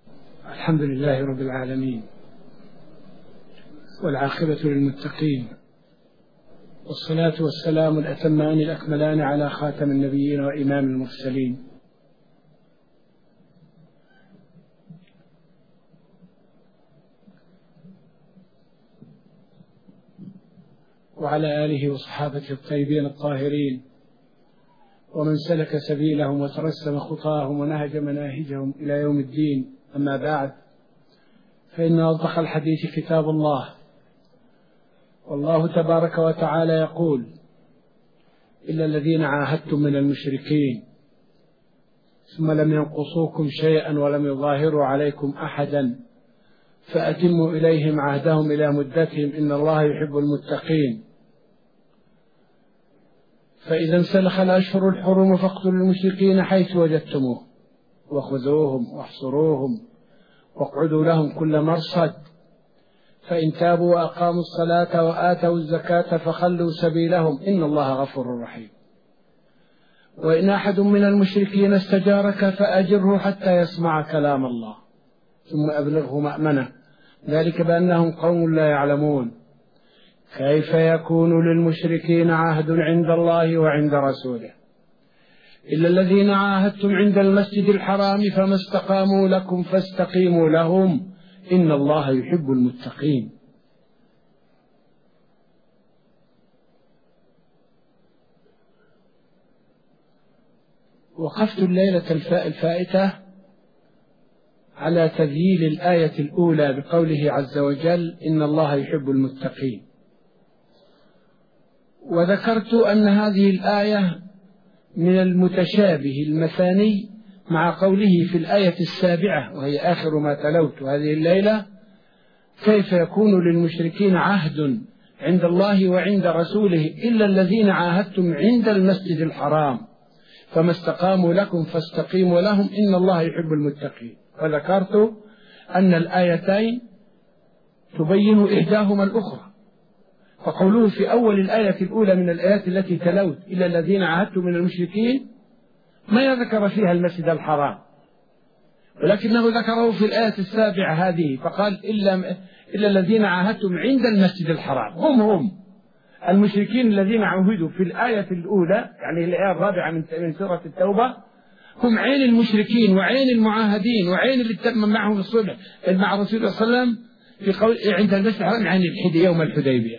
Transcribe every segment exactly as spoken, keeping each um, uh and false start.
الحمد لله رب العالمين، والعاقبة للمتقين، والصلاة والسلام الأتمان الأكملان على خاتم النبيين وإمام المرسلين وعلى آله وصحابته الطيبين الطاهرين ومن سلك سبيلهم وترسم خطاهم ونهج مناهجهم إلى يوم الدين. أما بعد، فإن أصدق الحديث كتاب الله، والله تبارك وتعالى يقول: إلا الذين عاهدتم من المشركين ثم لم ينقصوكم شيئا ولم يظاهروا عليكم أحدا فأتموا إليهم عهدهم إلى مدتهم إن الله يحب المتقين. فإذا انسلخ الأشهر الحرم فاقتلوا المشركين حيث وجدتموه وخذوهم واحصروهم واقعدوا لهم كل مرصد، فإن تابوا وأقاموا الصلاة وآتوا الزكاة فخلوا سبيلهم إن الله غفور رحيم. وإن أحد من المشركين استجارك فأجره حتى يسمع كلام الله ثم أبلغه مأمنه، ذلك بأنهم قوم لا يعلمون. كيف يكون للمشركين عهد عند الله وعند رسوله إلا الذين عاهدتم عند المسجد الحرام فما استقاموا لكم فاستقيموا لهم إن الله يحب المتقين. وقفت الليلة الفائتة على تذييل الآية الأولى بقوله عز وجل: إن الله يحب المتقين. وذكرت أن هذه الآية من المتشابه المثاني مع قوله في الآية السابعة وهي آخر ما تلوت هذه الليلة: كيف يكون للمشركين عهد عند الله وعند رسوله إلا الذين عاهدتم عند المسجد الحرام فما استقاموا لكم فاستقيموا لهم إن الله يحب المتقين. وذكرت أن الآيتين تبين إحداهما الأخرى، فقوله في أول الآية الأولى من الآيات التي تلوت: إلا الذين عاهدتم من المشركين، ما يذكر فيها المسجد الحرام، ولكنه ذكره في الآية السابعة هذه فقال: إلا, إلا الذين عاهدتم عند المسجد الحرام. هم هم المشركين الذين عهدوا في الآية الأولى، يعني الآية الرابعة من سورة التوبة، هم عين المشركين وعين المعاهدين وعين اللي تم معهم الصلح مع رسول الله صلى الله عليه وسلم في قول عند المسجد الحرام، عن الحديبية يوم الحديبية،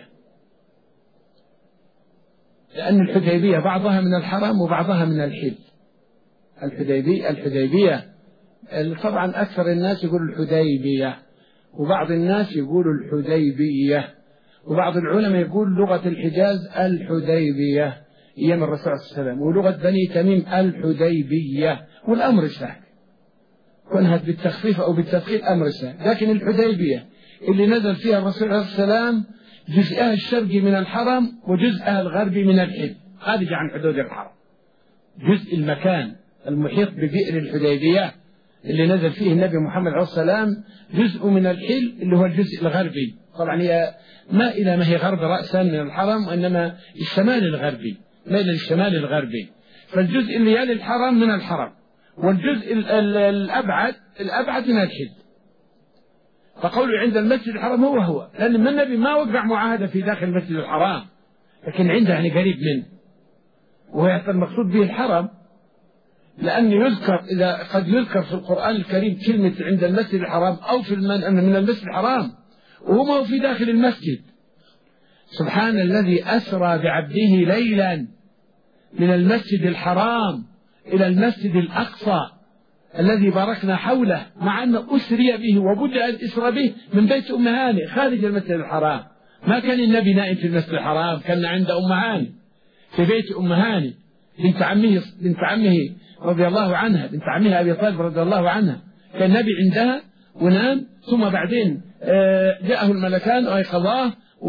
لأن الحديبية بعضها من الحرم وبعضها من الحل. الحديبية الحديبية طبعا أكثر الناس يقول الحديبية، وبعض الناس يقول الحديبية، وبعض العلماء يقول لغة الحجاز الحديبية أيام الرسول صلى الله عليه وسلم، ولغة بني تميم الحديبية، والأمر سهل، كونها بالتخفيف أو بالتثقيل أمر سهل. لكن الحديبية اللي نزل فيها الرسول عليه السلام جزءها الشرقي من الحرم وجزءها الغربي من الحل، خارج عن حدود الحرم. جزء المكان المحيط ببئر الحديبية اللي نزل فيه النبي محمد عليه السلام جزء من الحل اللي هو الجزء الغربي، طبعا هي ما إلى ما هي غرب رأسا من الحرم، وإنما الشمال الغربي، ما إلى الشمال الغربي. فالجزء اللي يلي الحرم من الحرم، والجزء الأبعد الأبعد من الحل. فقوله عند المسجد الحرام هو هو، لأن النبي ما وقع معاهدة في داخل المسجد الحرام، لكن عنده يعني قريب منه، وهو المقصود به الحرم، لأن يذكر إذا قد يذكر في القرآن الكريم كلمة عند المسجد الحرام أو في من المسجد الحرام وهو في داخل المسجد. سبحان الذي أسرى بعبده ليلا من المسجد الحرام إلى المسجد الأقصى الذي باركنا حوله، مع أنه أسري به وبدأ الإسرى به من بيت أم هاني خارج المسجد الحرام. ما كان النبي نائم في المسجد الحرام، كان عند أم هاني في بيت أم هاني بنت عمه بنت عمه رضي الله عنها، بنت عمها أبي طالب رضي الله عنها، كان النبي عندها ونام، ثم بعدين جاءه الملكان وأيقظاه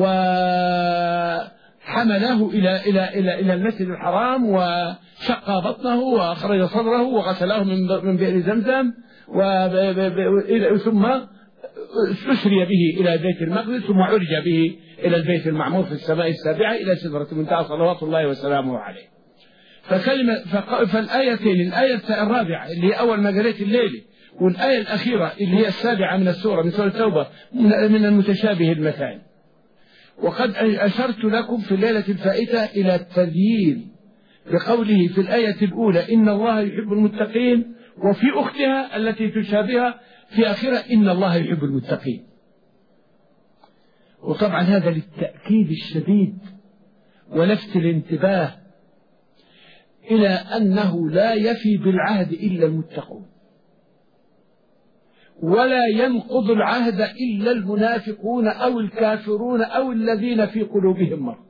وحمله إلى إلى إلى إلى المسجد الحرام وشق بطنه وأخرج صدره وغسله من بئر زمزم، ثم أسري به إلى بيت المقدس، ثم عرج به إلى البيت المعمور في السماء السابعة إلى سدرة المنتهى صلوات الله وسلامه عليه. فكلمة فالآيتين، الآية الرابعة اللي أول ما قريت الليلة والآية الأخيرة اللي هي السابعة من السورة من سورة التوبة من المتشابه المثاني. وقد أشرت لكم في الليلة الفائتة إلى التذييل بقوله في الآية الأولى إن الله يحب المتقين، وفي أختها التي تشابهها في آخرها إن الله يحب المتقين. وطبعا هذا للتأكيد الشديد ولفت الانتباه إلى أنه لا يفي بالعهد إلا المتقون، ولا ينقض العهد إلا المنافقون أو الكافرون أو الذين في قلوبهم مرض.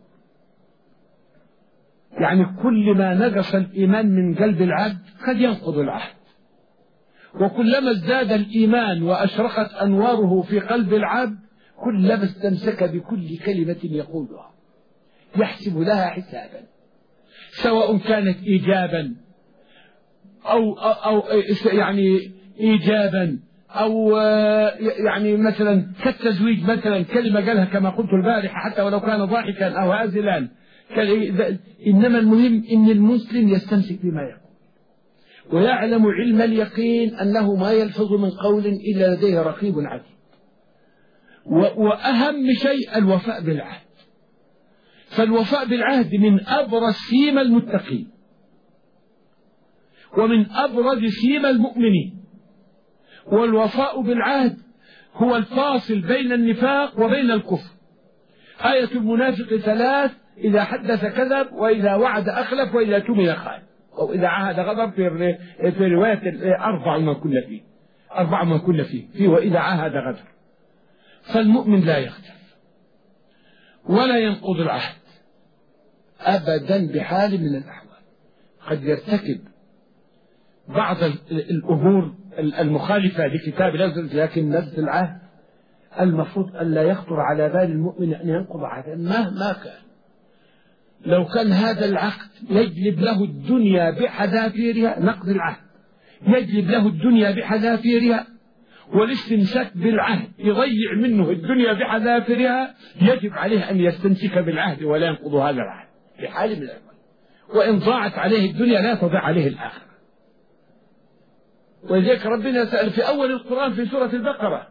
يعني كل ما نقص الإيمان من قلب العبد قد ينقض العهد، وكلما ازداد الإيمان وأشرقت أنواره في قلب العبد كلما استمسك بكل كلمة يقولها يحسب لها حسابا، سواء كانت إيجابا أو, أو, أو يعني إيجابا أو يعني مثلا كالتزويج مثلا، كلمة قالها كما قلت البارحة حتى ولو كان ضاحكا أو هازلا، إنما المهم إن المسلم يستمسك بما يقول ويعلم علم اليقين أنه ما يلفظ من قول إلا لديه رقيب عتيد. وأهم شيء الوفاء بالعهد، فالوفاء بالعهد من أبرز سيما المتقين ومن أبرز سيما المؤمنين. والوفاء بالعهد هو الفاصل بين النفاق وبين الكفر. آية المنافق ثلاث: إذا حدث كذب، وإذا وعد أخلف، وإذا تؤمن خان، أو إذا عاهد غضب. في في رواية أربع ما كنا فيه أربع ما كنا فيه فيه وإذا عاهد غدر. فالمؤمن لا يغدر ولا ينقض العهد أبدا بحال من الأحوال. قد يرتكب بعض الأمور المخالفة لكتاب الله، لكن نبذ العهد المفروض أن لا يخطر على بال المؤمن أن ينقض عهدا مهما كان. لو كان هذا العقد يجلب له الدنيا بحذافيرها، نقض العهد يجلب له الدنيا بحذافيرها، والاستمساك بالعهد يضيع منه الدنيا بحذافيرها، يجب عليه أن يستمسك بالعهد ولا ينقض هذا العهد في حال من الأحوال. وإن ضاعت عليه الدنيا لا تضيع عليه الآخرة. ولذلك ربنا سأل في أول القرآن في سورة البقرة: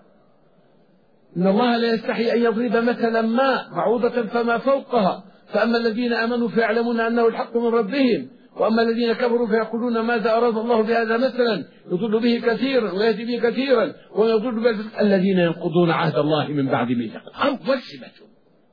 إن الله لا يستحي أن يضرب مثلا ما بعوضة فما فوقها، فأما الذين آمنوا فيعلمون أنه الحق من ربهم، وأما الذين كفروا فيقولون ماذا أراد الله بهذا مثلا يضل به كثيرا ويهدي به كثيرا ويضل به الذين ينقضون عهد الله من بعد ميثاقه. أول صفة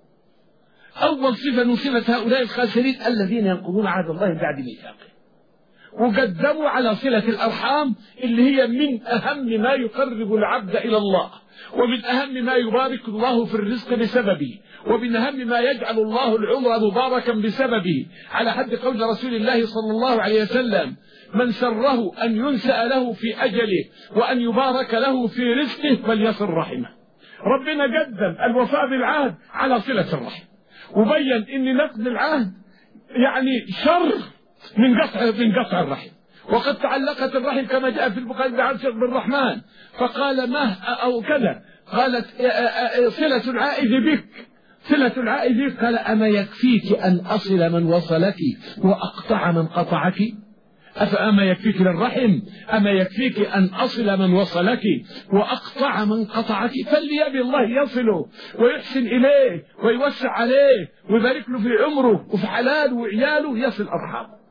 أول صفة من صفة هؤلاء الخاسرين الذين ينقضون عهد الله من بعد ميثاقه. وقدموا على صلة الأرحام اللي هي من أهم ما يقرب العبد إلى الله، ومن أهم ما يبارك الله في الرزق بسببه، ومن أهم ما يجعل الله العمر مباركا بسببه، على حد قول رسول الله صلى الله عليه وسلم: من سره أن ينسأ له في أجله وأن يبارك له في رزقه فليصل رحمه. ربنا قدم الوفاء بالعهد على صلة الرحم، وبين أن نقض العهد يعني شر من قطع من قطع الرحم. وقد تعلقت الرحم كما جاء في البخاري عن شيخ بن الرحمن فقال: ما أو كذا، قالت: صلة العائد بك صلة العائد بك. قال: أما يكفيك أن أصل من وصلك وأقطع من قطعك؟ أفأما يكفيك للرحم؟ أما يكفيك أن أصل من وصلك وأقطع من قطعك؟ فليبي الله يصله ويحسن إليه ويوسع عليه ويبارك له في عمره وفي حلاله وعياله، يصل أرحامه.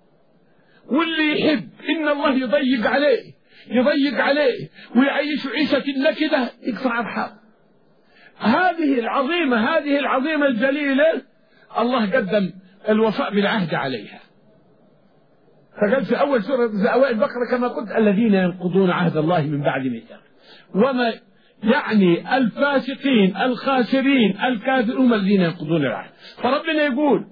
واللي يحب إن الله يضيق عليه يضيق عليه ويعيش عيشة النكدة يقطع أرحامه. هذه العظيمة هذه العظيمة الجليلة الله قدم الوفاء بالعهد عليها. فقال في أول سورة في أوائل البقرة كما قلت: الذين ينقضون عهد الله من بعد ميثاقه. وما يعني الفاسقين الخاسرين الكافرون الذين ينقضون العهد. فربنا يقول: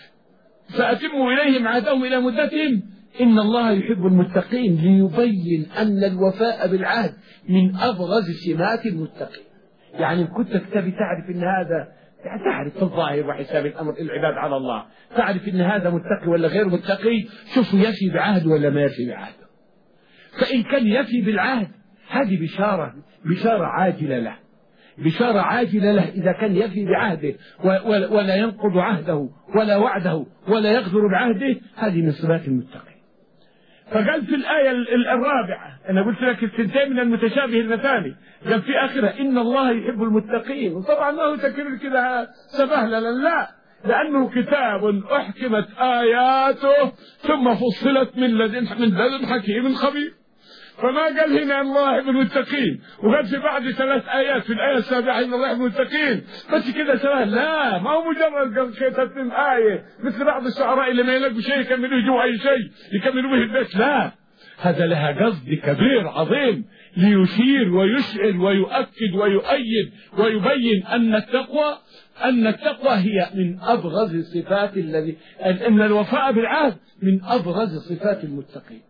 فأتموا إليهم عهدهم إلى مدتهم إن الله يحب المتقين، ليبين أن الوفاء بالعهد من أبرز سمات المتقين. يعني كنت تكتبي تعرف أن هذا، يعني تعرف في الظاهر وحساب الأمر العباد على الله، تعرف أن هذا متقي ولا غير متقي، شوفوا يفي بعهد ولا ما يفي بعهد. فإن كان يفي بالعهد هذه بشارة بشارة عاجلة له بشارة عاجلة له إذا كان يفي بعهده ولا ينقض عهده ولا وعده ولا يغدر بعهده، هذه من صفات المتقين. فقال في الآية الرابعة، أنا قلت لك الثنتين من المتشابه المثاني، قال في آخرها إن الله يحب المتقين. وطبعا ما هو تكرر كذا سبهللا، لا، لأنه كتاب أحكمت آياته ثم فصلت من لدن من لدن حكيم خبير. فما قال هنا الله يحب المتقين وقال في بعد ثلاث آيات في الآية السابعة إن الله يحب المتقين بس كذا سهل، لا، ما هو مجرد قال شيء تتم آية مثل بعض الشعراء اللي ما يلاقوا شيء يكملوا جوا أي شيء يكملوا به البيت، لا، هذا لها قصد كبير عظيم ليشير ويشعر ويؤكد ويؤيد ويبين أن التقوى أن التقوى هي من أبرز الصفات الذي أن الوفاء بالعهد من أبرز صفات المتقين.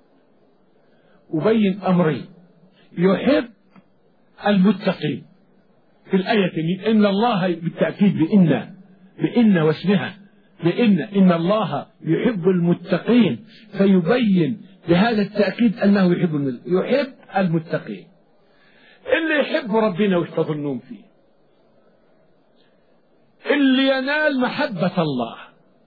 وبين أمرين، يحب المتقين في الآية إن الله بالتأكيد بإن بإن واسمها بإن إن الله يحب المتقين، فيبين بهذا التأكيد أنه يحب يحب المتقين. اللي يحب ربنا وش تظنون فيه؟ اللي ينال محبة الله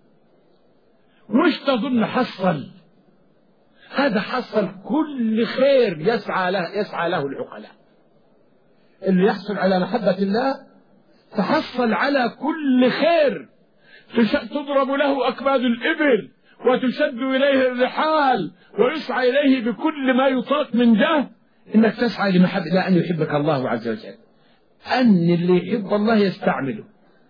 وش تظن حصل؟ هذا حصل كل خير يسعى له يسعى له العقلاء. اللي يحصل على محبة الله تحصل على كل خير، تضرب له أكباد الإبل وتشد إليه الرحال ويسعى إليه بكل ما يطاق من جهد، إنك تسعى لمحبة لأن يحبك الله عز وجل. أن اللي يحب الله يستعمله،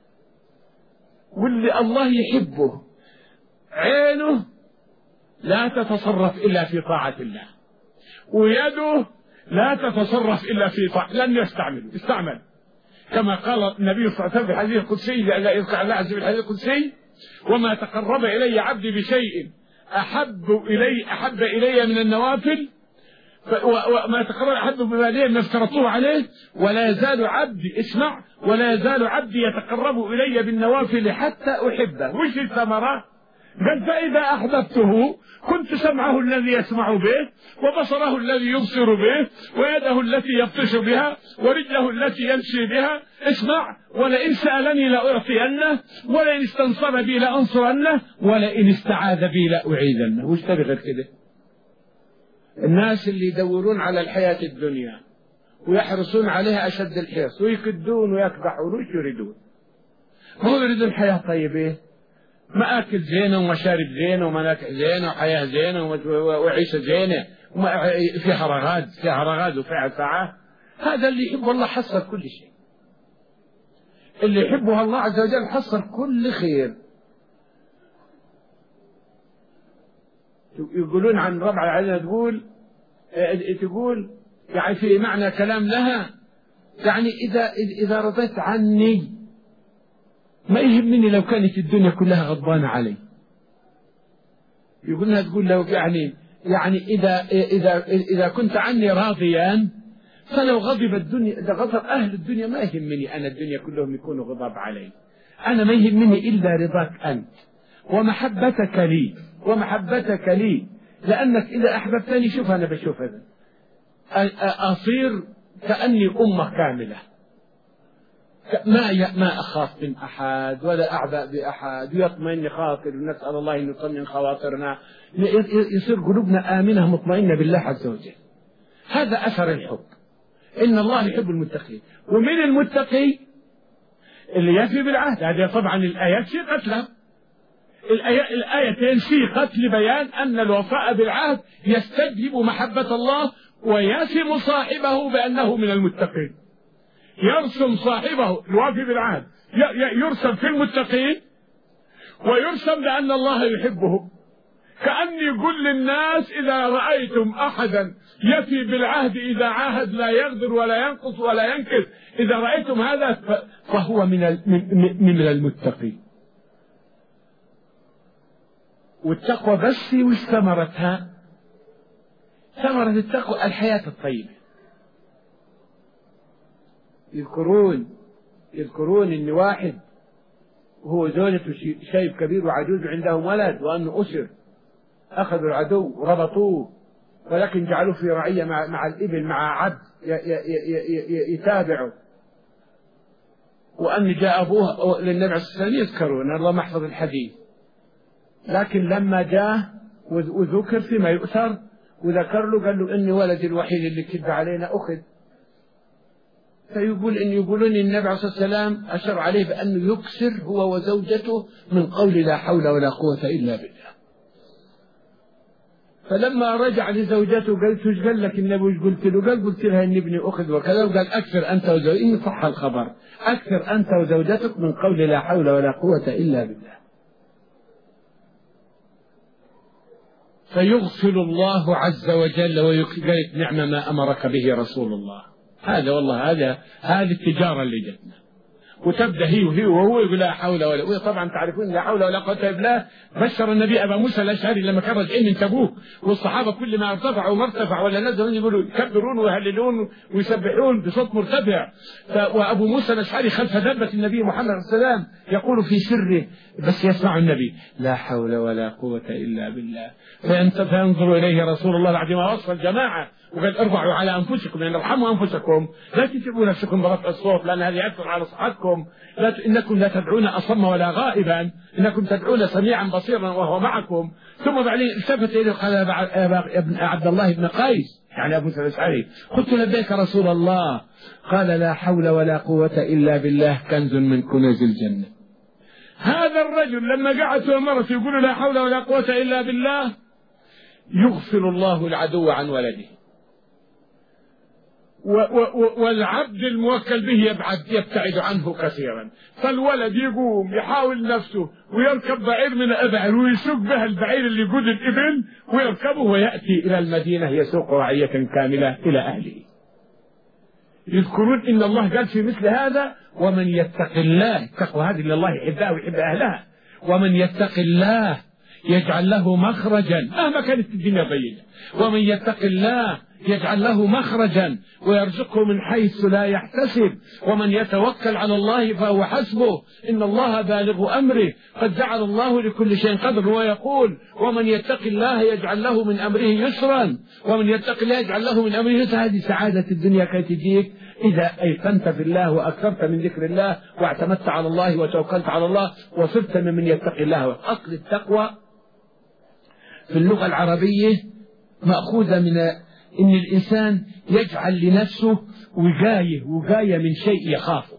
واللي الله يحبه عينه لا تتصرف إلا في طاعة الله، ويده لا تتصرف إلا في طاعة، لن يستعمل استعمل كما قال النبي صلى الله عليه وسلم في الحديث القدسي، لا يذكر الله عز وجل الحديث القدسي: وما تقرب إلي عبدي بشيء أحب إلي أحب إلي من النوافل، وما تقرب أحب بماليه ما افترضته عليه، ولا يزال عبدي اسمع ولا يزال عبدي يتقرب إلي بالنوافل حتى أحبه. وش الثمرة؟ قال: فإذا أحببته كنت سمعه الذي يسمع به، وبصره الذي يبصر به، ويده التي يبطش بها، ورجله التي يمشي بها. اسمع: ولئن سألني لأعطينه، ولئن استنصر بي لأنصرنه، ولئن استعاذ بي لأعيذنه. وش تبي غير كده؟ الناس اللي يدورون على الحياة الدنيا ويحرصون عليها أشد الحرص ويكدون ويكبحون، وش يريدون؟ هو يريدون حياة طيبة، مآكل زينة ومشارب زينة ومناكح زينة وحياة زينة وعيشة زينة فيها رغاد فيها رغاد وفيها سعة. هذا اللي يحب الله حصل كل شيء، اللي يحبه الله عز وجل حصل كل خير. يقولون عن ربع العلم تقول تقول يعني في معنى كلام لها، يعني إذا إذا رضيت عني ما يهمني لو كانت الدنيا كلها غضبانة علي. يقولنا تقول لو يعني يعني إذا إذا إذا كنت عني راضيا فلو غضب الدنيا إذا غضب أهل الدنيا ما يهمني أنا الدنيا كلهم يكونوا غضب علي، أنا ما يهمني إلا رضاك أنت ومحبتك لي ومحبتك لي، لأنك إذا أحببتني شوف أنا بشوف هذا أصير كأني أمة كاملة، ما ما أخاف من أحد ولا أعبأ بأحد، ويطمئن خاطر، ونسأل الله أن يطمئن خواطرنا، يصير قلوبنا آمنة مطمئنة بالله عز وجل. هذا أثر الحب، إن الله يحب المتقين. ومن المتقي اللي يفي بالعهد، هذه طبعا الآيات في قتلها، الآيتين في قتل بيان أن الوفاء بالعهد يستجلب محبة الله ويسم صاحبه بأنه من المتقين. يرسم صاحبه الوافي بالعهد يرسم في المتقين، ويرسم لأن الله يحبه. كأن يقول للناس: إذا رأيتم أحدا يفي بالعهد إذا عاهد لا يغدر ولا ينقص ولا ينكث، إذا رأيتم هذا فهو من من المتقين. والتقوى بس وش ثمرتها؟ ثمرة التقوى الحياة الطيبة. يذكرون يذكرون إن واحد وهو زوجته شيب كبير وعجوز عندهم ولد، وأنه أسر، أخذوا العدو وربطوه، ولكن جعلوه في رعية مع, مع الإبل مع عبد يتابعه، وأن جاء أبوه للنبي عليه الصلاة والسلام يذكرون الله محفظ الحديث، لكن لما جاء وذكر فيما يؤثر، وذكر له قال له إني ولدي الوحيد اللي كذب علينا أخذ. فيقول إن يقولون النبي عليه الصلاة والسلام أشار عليه بأنه يكسر هو وزوجته من قول لا حول ولا قوة إلا بالله. فلما رجع لزوجته قالت ايش قال لك النبي وش قلت له؟ قال قلت لها ان ابني اخذ وكذا، وقال اكثر انت وزوجتك، إن صح الخبر اكثر انت وزوجتك من قول لا حول ولا قوة الا بالله. فيغفل الله عز وجل ويقالت نعم ما امرك به رسول الله. هذا والله هذا هذه التجارة اللي جتنا، وتبدأ هي وهي وهو يقول لا حول ولا قوة. طبعا تعرفون لا حول ولا قوة إلا بالله. بشر النبي أبا موسى الأشعري لما كان راجعين من تبوك، والصحابة كل ما ارتفعوا مرتفع ولا نزلوا يقولوا يكبرون ويهللون ويسبحون بصوت مرتفع. وأبو موسى الأشعري خلف دابة النبي محمد صلى الله عليه وسلم يقول في سره بس يسمع النبي لا حول ولا قوة إلا بالله. فينظر إليه رسول الله بعد ما وصف الجماعة وقال ارفعوا على أنفسكم، يعني ارحموا أنفسكم، لا تتعبوا نفسكم برفع الصوت لأن هذا يأثر على صحتكم. لا ت... إنكم لا تدعون أصم ولا غائبا، إنكم تدعون سميعا بصيرا وهو معكم. ثم بعدين التفت إليه قال يا ابن عبد الله بن قيس، يعني أبو موسى الأشعري، قلت لبيك رسول الله. قال لا حول ولا قوة إلا بالله كنز من كنوز الجنة. هذا الرجل لما قعد ومرت يقول لا حول ولا قوة إلا بالله يغفل الله العدو عن ولده، والعبد الموكل به يبعد يبتعد عنه كثيرا. فالولد يقوم يحاول نفسه ويركب بعير من الأبعر ويسوق بها البعير اللي يقود الإبل ويركبه ويأتي إلى المدينة يسوق رعية كاملة إلى أهله. يذكرون إن الله قال في مثل هذا ومن يتق الله، التقوى هذه اللي الله يحبها ويحب أهلها، ومن يتق الله يجعل له مخرجا مهما كانت الدنيا ضيقة، ومن يتق الله يجعل له مخرجا ويرزقه من حيث لا يحتسب، ومن يتوكل على الله فهو حسبه إن الله بالغ أمره قد جعل الله لكل شيء قدر. ويقول ومن يتق الله يجعل له من أمره يسرا، ومن يتق الله يجعل له من أمره يسرا. هذه سعادة الدنيا كي تجيك إذا أيقنت في الله وأكثرت من ذكر الله واعتمدت على الله وتوكلت على الله وصرت من يتق الله. أصل التقوى في اللغة العربية مأخوذة من إن الإنسان يجعل لنفسه وقاية وقاية من شيء يخافه.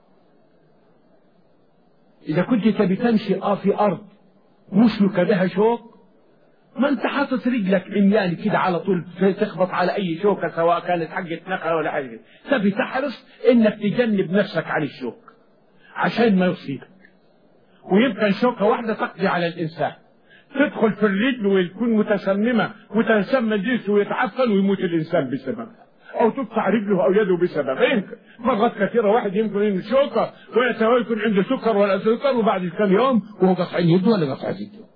إذا كنت تبي تمشي في أرض مسلكة بها شوك، ما أنت حاطط رجلك عميان كده على طول تخبط على أي شوكة سواء كانت حقة نخلة ولا حاجة، تبي تحرص إنك تجنب نفسك عن الشوك عشان ما يصيبك، ويبقى الشوكة واحدة تقضي على الإنسان، تدخل في الرجل ويكون متسممة وتسمى جسمه ويتعفن ويموت الإنسان بسببها، أو تقطع رجله أو يده بسببها. مرات كثيرة واحد يمكن عنده شوكة ويكون عنده سكر ولا سكر وبعد كم يوم وهو قطع يده ولا قطع يده.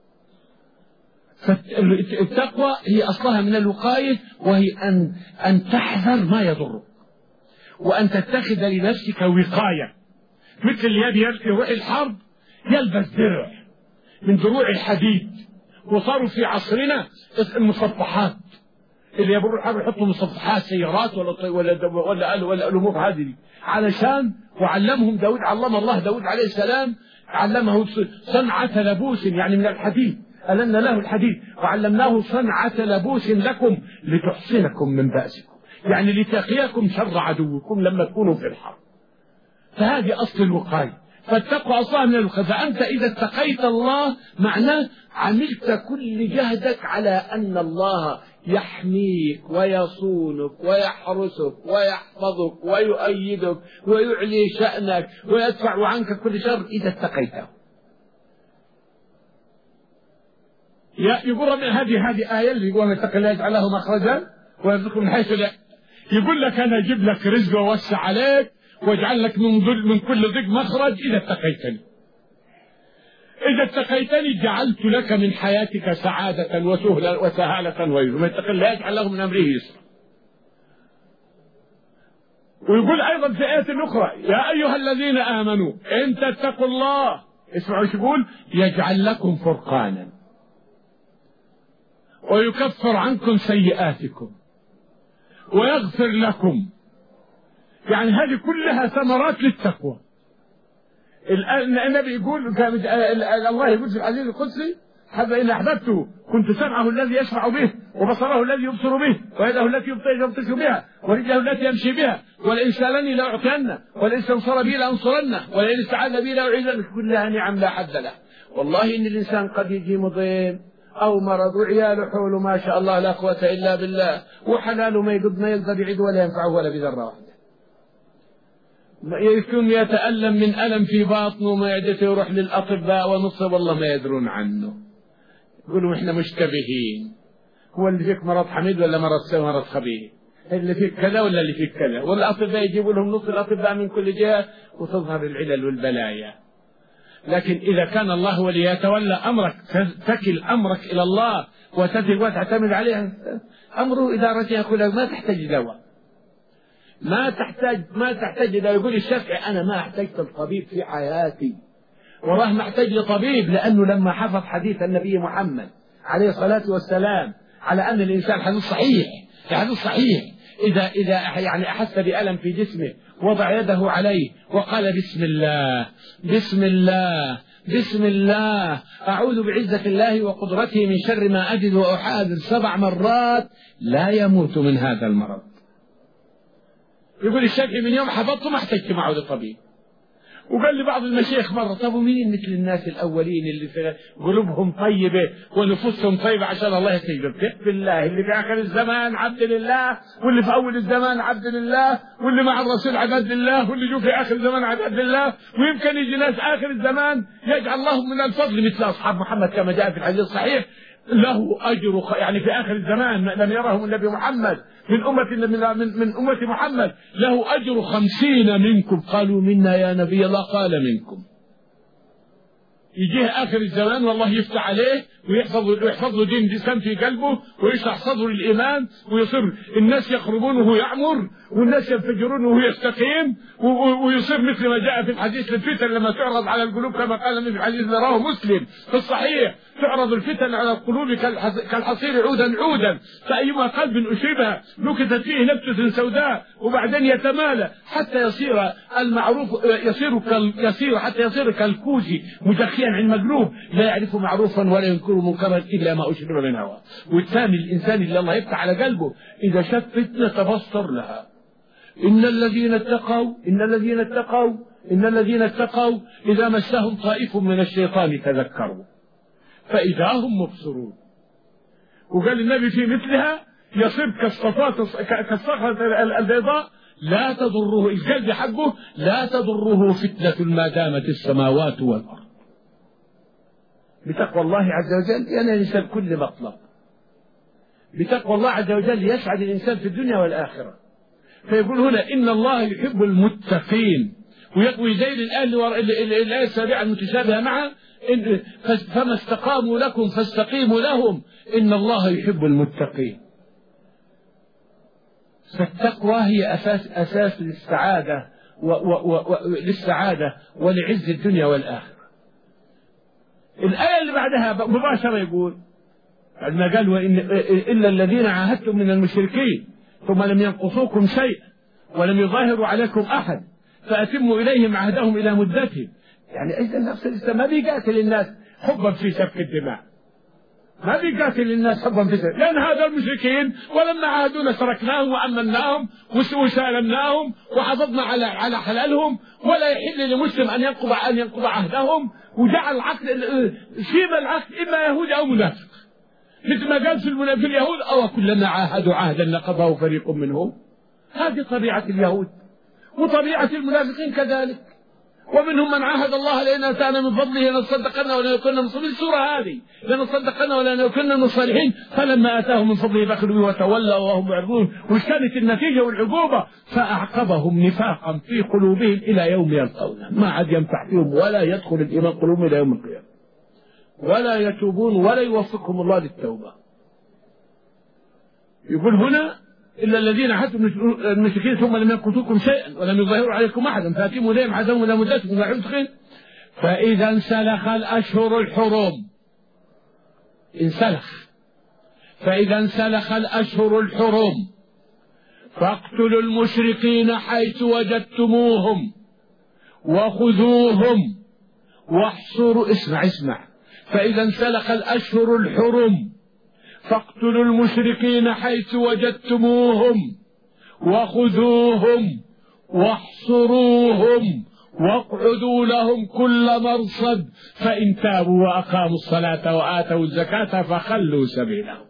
فالتقوى هي أصلها من الوقاية، وهي أن أن تحذر ما يضرك وأن تتخذ لنفسك وقاية. مثل الذي يروح الحرب يلبس درع من دروع الحديد، وصاروا في عصرنا المصفحات اللي يبروا الحرب يحطوا مصفحات سيارات ولا ولا ولا ولا الأمور هذه علشان. وعلمهم داود، علم الله داود عليه السلام علمه صنعة لبوس يعني من الحديد، ألنا له الحديد وعلمناه صنعة لبوس لكم لتحصنكم من بأسكم، يعني لتقيكم شر عدوكم لما تكونوا في الحرب. فهذه أصل الوقاية. فالتقوى أصلا من الوقاية. فأنت إذا اتقيت الله معناه عملت كل جهدك على أن الله يحميك ويصونك ويحرسك ويحفظك ويؤيدك ويعلي شأنك ويدفع عنك كل شر إذا اتقيته. يقول ربنا هذه هذه آية اللي يقول من اتق الله يجعل له مخرجا ويرزقه من حيث لا، يقول لك أنا أجيب لك رزق ووسع عليك واجعل لك من ضل من كل ضيق مخرج إذا اتقيتني. إذا اتقيتني جعلت لك من حياتك سعادة وسهلة وسهالة ويسرا. من اتق الله يجعل له من أمره يسرا. ويقول أيضا في آية أخرى يا أيها الذين آمنوا إن تتقوا الله، اسمعوا ايش يقول، يجعل لكم فرقانا ويكفر عنكم سيئاتكم ويغفر لكم. يعني هذه كلها ثمرات للتقوى. النبي يقول الله يقول في الحديث القدسي حتى إن أحببته كنت سمعه الذي يسمع به، وبصره الذي يبصر به، ويده التي يبطش بها، ورجله التي يمشي بها، ولئن سألني لأعطينه، ولئن استنصر بي لأنصرنه، ولئن استعاذ بي لأعيذنه. كلها نعم لا حد له. والله إن الإنسان قد يجي مضيم أو مرض وعياله حوله ما شاء الله لا قوة إلا بالله، وحلاله ما يقدر ما يقدر يعيد ولا ينفعه ولا بذرة واحدة، يكون يتألم من ألم في باطنه ومعدته، يروح للأطباء ونصب والله ما يدرون عنه، يقولوا إحنا مشتبهين، هو اللي فيك مرض حميد ولا مرض سوء مرض خبيث، اللي فيك كذا ولا اللي فيك كذا، والأطباء يجيبوا لهم نص الأطباء من كل جهة وتظهر العلل والبلايا. لكن إذا كان الله هو اللي يتولى أمرك، تكل أمرك إلى الله وتثق وتعتمد عليه، أمره إذا رجع يقول ما تحتاج دواء، ما تحتاج ما تحتاج دواء. يقول الشافعي أنا ما احتجت الطبيب في حياتي، وراه ما احتاج لطبيب، لأنه لما حفظ حديث النبي محمد عليه الصلاة والسلام على أن الإنسان حديث صحيح، حديث صحيح إذا إذا يعني أحس بألم في جسمه وضع يده عليه وقال بسم الله بسم الله بسم الله أعوذ بعزة الله وقدرته من شر ما أجد وأحاذر سبع مرات لا يموت من هذا المرض. يقول الشافعي من يوم حفظته ما احتجت معه للطبيب. وقال لي بعض المشايخ مرة طب ومين مثل الناس الأولين اللي في قلوبهم طيبة ونفوسهم طيبة عشان الله يستجيب بالله، اللي في آخر الزمان عبد لله، واللي في أول الزمان عبد لله، واللي مع الرسول عباد لله، واللي جو في آخر الزمان عباد لله. ويمكن يجي ناس آخر الزمان يجعل الله من الفضل مثل أصحاب محمد كما جاء في الحديث الصحيح له أجر، يعني في آخر الزمان لم يرهم النبي محمد من أمة من, من أمة محمد له أجر خمسين منكم. قالوا منا يا نبي الله؟ قال منكم. يجيه آخر الزمان والله يفتح عليه ويحفظ ويحفظ له دين الإسلام في قلبه ويشرح صدره الإيمان، ويصير الناس يخربون وهو يعمر، والناس ينفجرون وهو يستقيم، ويصير مثل ما جاء في الحديث الفتن لما تعرض على القلوب كما قال النبي في الحديث الذي رواه مسلم في الصحيح تعرض الفتن على القلوب كالحصير عودا عودا، فأيما قلب أشربها نكتت فيه نبتة سوداء وبعدين يتمالى حتى يصير المعروف يصير يصير حتى يصير كالكوز مدخيا عن مقلوب لا يعرف معروفا ولا ينكر منكرا إلا ما أشرب من هوى. والثاني الإنسان اللي الله يفتح على قلبه إذا شاف فتنة تبصر لها. إن الذين اتقوا إن الذين اتقوا إن الذين اتقوا إذا مسهم طائف من الشيطان تذكروا فإذا هم مبصرون. وقال النبي في مثلها يصير كالصفات كالصخرة البيضاء لا تضره القلب حقه لا تضره فتنة ما دامت السماوات والأرض. بتقوى الله عز وجل ينال الإنسان كل مطلب. بتقوى الله عز وجل يسعد الإنسان في الدنيا والآخرة. فيقول هنا إن الله يحب المتقين، ويقوي زي الآية السابعة المتشابهة معها فما استقاموا لكم فاستقيموا لهم إن الله يحب المتقين. فالتقوى هي أساس أساس للسعادة و و و للسعادة ولعز الدنيا والآخرة. الآية اللي بعدها مباشرة يقول عندما قال وإن إلا الذين عاهدتم من المشركين ثم لم ينقصوكم شيئا ولم يظاهروا عليكم أحد فأتموا إليهم عهدهم إلى مدتهم. يعني أيضا نفس الإسلام ما بيقاتل الناس حبا في سفك الدماء، ما بيقاتل الناس حبا في سفك، لأن هذا المشركين ولما عاهدونا تركناهم وأمناهم وسالمناهم وحافظنا على على حلالهم، ولا يحل لمسلم أن ينقض أن ينقض عهدهم، وجعل العقد شيب العقد إما يهود أو منافق، مثل ما قال في اليهود أو كلما عاهدوا عهدا نقضه فريق منهم. هذه طبيعة اليهود وطبيعة المنافقين كذلك. ومنهم من عاهد الله لئن آتانا من فضله لنصدقن ولنكن من الصالحين. السورة هذه لنصدقن ولنكن من الصالحين فلما آتاهم من فضله بخلوا وتولوا وهم معرضون. وش كانت النتيجة والعقوبة؟ فأعقبهم نفاقا في قلوبهم إلى يوم يلقونه، ما عاد ينفع فيهم ولا يدخل الإيمان قلوبهم إلى يوم القيامة، ولا يتوبون ولا يوفقهم الله للتوبة. يقول هنا إلا الذين عاهدتم من المشركين ثم لم ينقصوكم شيئا ولم يظاهروا عليكم أحدا فأتموا إليهم عهدهم إلى مدتهم لا يدخل. فإذا انسلخ الأشهر الحرم انسلخ فإذا انسلخ الأشهر الحرم فاقتلوا المشركين حيث وجدتموهم وخذوهم واحصروا اسمع اسمع فإذا انسلخ الأشهر الحرم فاقتلوا المشركين حيث وجدتموهم وخذوهم واحصروهم واقعدوا لهم كل مرصد فإن تابوا وأقاموا الصلاة وآتوا الزكاة فخلوا سبيلهم.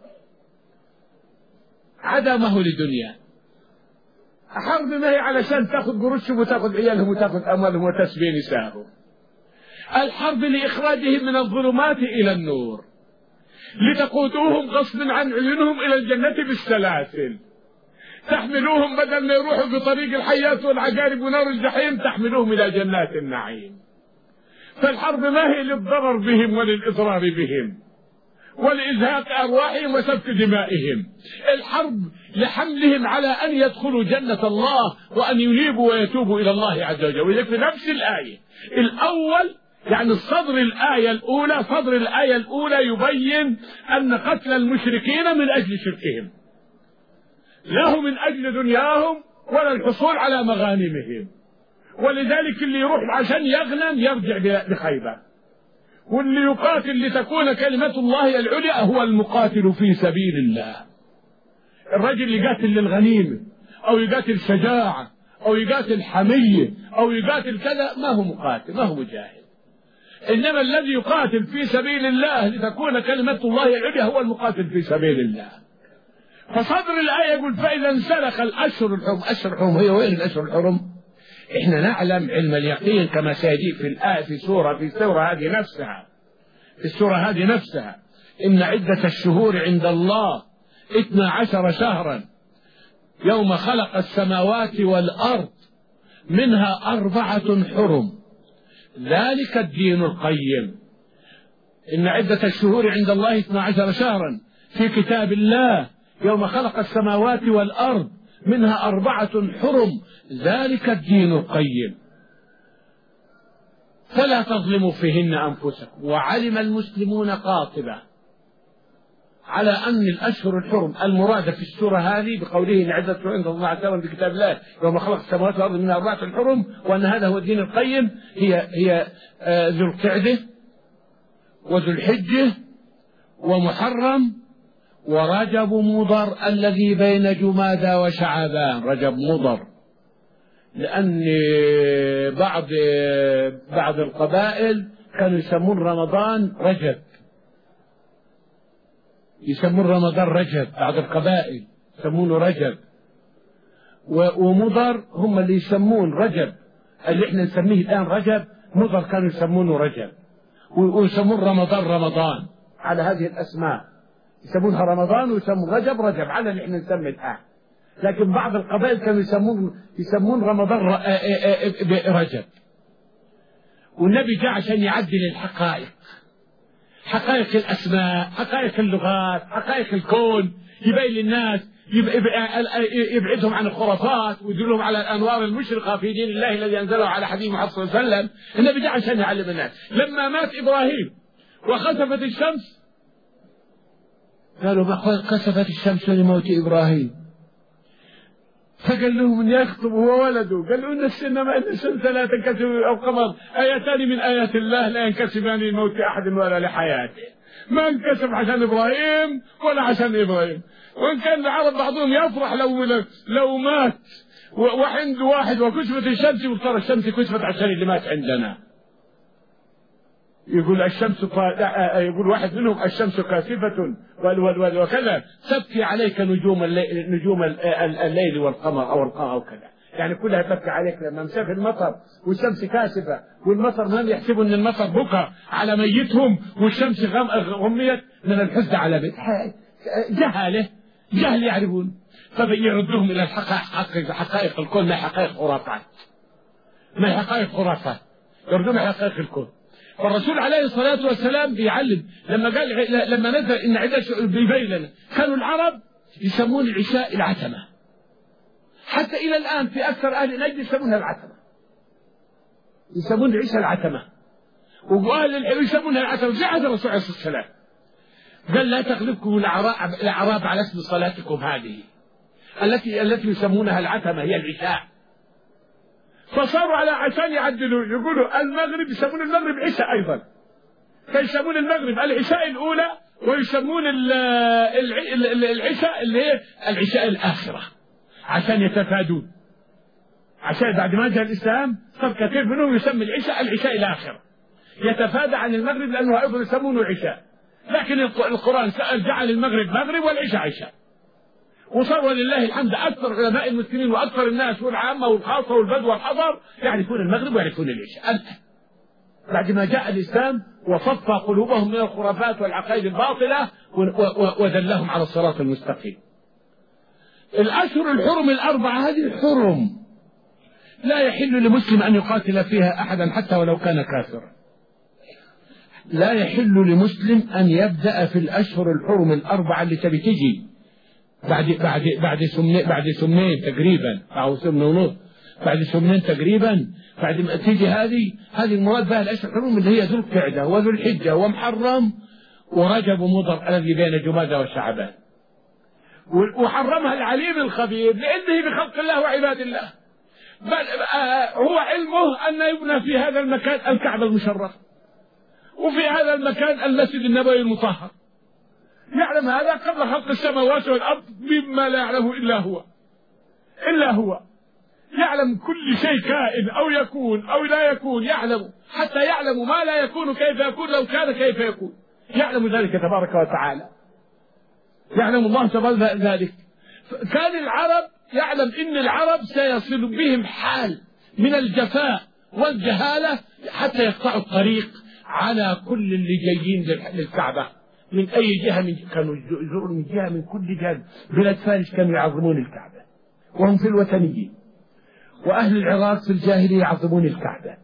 عدمه لدنيا. حرب ما هي علشان تأخذ قروشهم وتأخذ عيالهم وتأخذ أموالهم وتسبي نساءهم. الحرب لإخراجهم من الظلمات إلى النور، لتقودوهم غصب عن عيونهم إلى الجنة بالسلاسل، تحملوهم بدل ما يروحوا بطريق الحياة والعجارب ونار الجحيم تحملوهم إلى جنات النعيم. فالحرب ما هي للضرر بهم وللإضرار بهم ولإزهاق أرواحهم وسفك دمائهم، الحرب لحملهم على أن يدخلوا جنة الله وأن ينيبوا ويتوبوا إلى الله عز وجل. وفي نفس الآية الأول يعني الصدر الآية الأولى صدر الآية الأولى يبين أن قتل المشركين من أجل شركهم، لا هو من أجل دنياهم ولا الحصول على مغانمهم. ولذلك اللي يروح عشان يغنم يرجع بخيبة، واللي يقاتل لتكون كلمة الله العليا هو المقاتل في سبيل الله. الرجل اللي يقاتل للغنيمة أو يقاتل شجاعة أو يقاتل حمية أو يقاتل كذا ما هو مقاتل، ما هو مجاهد. إنما الذي يقاتل في سبيل الله لتكون كلمة الله العليا هو المقاتل في سبيل الله. فصدر الآية يقول فإذا انسلخ الأشهر الحرم. أشهر الحرم هي وين الأشهر الحرم؟ إحنا نعلم علم اليقين كما سيجي في الآية في سورة في السورة هذه نفسها في السورة هذه نفسها إن عدة الشهور عند الله اثنا عشر شهرا يوم خلق السماوات والأرض منها أربعة حرم ذلك الدين القيم. إن عدة الشهور عند الله اثنا عشر شهرا في كتاب الله يوم خلق السماوات والأرض منها أربعة حرم ذلك الدين القيم فلا تظلموا فيهن أنفسكم. وعلم المسلمون قاطبة على أن الأشهر الحرم المرادة في السورة هذه بقوله إن عدة عند الله عز وجل في كتاب الله يوم خلق السماوات والأرض منها أربعة حرم وأن هذا هو الدين القيم هي هي ذو القعدة وذو الحجة ومحرم ورجب مضر الذي بين جمادى وشعبان. رجب مضر لأن بعض بعض القبائل كانوا يسمون رمضان رجب، يسمون رمضان رجب، بعض القبائل يسمونه رجب، ومضر هم اللي يسمون رجب اللي احنا نسميه الآن رجب، مضر كانوا يسمونه رجب ويسمون رمضان رمضان على هذه الأسماء، يسمونها رمضان ويسمون رجب رجب على اللي احنا نسمي الآن. لكن بعض القبائل كانوا يسمون يسمون رمضان رجب. والنبي جاء عشان يعدل الحقائق، حقائق الأسماء، حقائق اللغات، حقائق الكون، يبين للناس، يبعدهم عن الخرافات ويدلهم على الأنوار المشرقة في دين الله الذي أنزله على حبيبه محمد صلى الله عليه وسلم. النبي جاء عشان يعلم الناس. لما مات إبراهيم وخسفت الشمس قالوا ما خسفت الشمس لموت إبراهيم، فقال لهم من يخطب هو ولده، قال له إن السنة إن الشمس لا تنكسف أو القمر آيتان من آيات الله لا ينكسفان لموت أحد ولا لحياته. ما انكسف عشان إبراهيم ولا عشان إبراهيم. وإن كان العرب بعضهم يفرح لو لو مات وعنده واحد وكسفت الشمس يقول ترى الشمس كسفت عشان اللي مات عندنا. يقول الشمس يقول واحد منهم الشمس كاسفة وكذا تبكي عليك نجوم الليل نجوم الليل والقمر أو القمر أو كذا، يعني كلها تبكي عليك لما مسافر المطر والشمس كاسفة والمطر ما يحسبوا أن المطر بكى على ميتهم والشمس غميت من الحزن على بيت. جهله جهل يعرفون فيردهم إلى الحقائق، حقائق الكون ما حقائق خرافات، ما حقائق خرافات، يردون إلى حقائق الكون. فالرسول عليه الصلاة والسلام بيعلم لما قال لما نزل إن عدة بيبين لنا كانوا العرب يسمون العشاء العتمة، حتى إلى الآن في أكثر أهل نجد يسمونها العتمة، يسمون العشاء العتمة، وأهل الحلو يسمونها العتمة. في عهد الرسول عليه الصلاة والسلام قال لا تغلبكم الأعراب على اسم صلاتكم هذه التي التي يسمونها العتمة هي العشاء. فصاروا على عشان يعدلوا يقولوا المغرب يسمون المغرب عشاء أيضا، فيسمون المغرب العشاء الأولى، ويسمون العشاء اللي هي العشاء الآخرة عشان يتفادون، عشان بعد ما جاء الإسلام صار كثير منهم يسمي العشاء العشاء الآخرة، يتفادى عن المغرب لأنه أيضا يسمونه عشاء. لكن القرآن جعل المغرب مغرب والعشاء عشاء، وصار ولله الحمد أكثر علماء المسلمين وأكثر الناس والعامة والخاصة والبدو والحضر يعرفون المغرب ويعرفون العشاء الآن بعد ما جاء الإسلام وصفى قلوبهم من الخرافات والعقائد الباطلة ودلهم على الصراط المستقيم. الأشهر الحرم الأربعة هذه حرم لا يحل لمسلم أن يقاتل فيها أحدا حتى ولو كان كافرا. لا يحل لمسلم أن يبدأ في الأشهر الحرم الأربعة اللي تبي تجي بعد بعد بعد سمنين بعد سمنين تقريبا أو سمن ونص، بعد سمنين تقريبا بعد ما تيجي هذه هذه المراد بها الأشهر الحرم اللي هي ذو القعدة وذو الحجة ومحرم ورجب ومضر الذي بين جمادى وشعبان. وحرمها العليم الخبير لعلمه بخلق الله وعباد الله، بل هو علمه أن يبنى في هذا المكان الكعبة المشرفة وفي هذا المكان المسجد النبوي المطهر. يعلم هذا قبل خلق السماوات والأرض مما لا يعلمه إلا هو إلا هو يعلم كل شيء كائن أو يكون أو لا يكون، يعلم حتى يعلم ما لا يكون كيف يكون لو كان كيف يكون، يعلم ذلك تبارك وتعالى، يعلم الله تبارك ذلك. كان العرب يعلم إن العرب سيصل بهم حال من الجفاء والجهالة حتى يقطعوا الطريق على كل اللي جايين للكعبة من أي جهة، من كانوا يزورون من جهة من كل جهة. بلاد فارس كانوا يعظمون الكعبة وهم في الوثنيين، وأهل العراق في الجاهلية يعظمون الكعبة،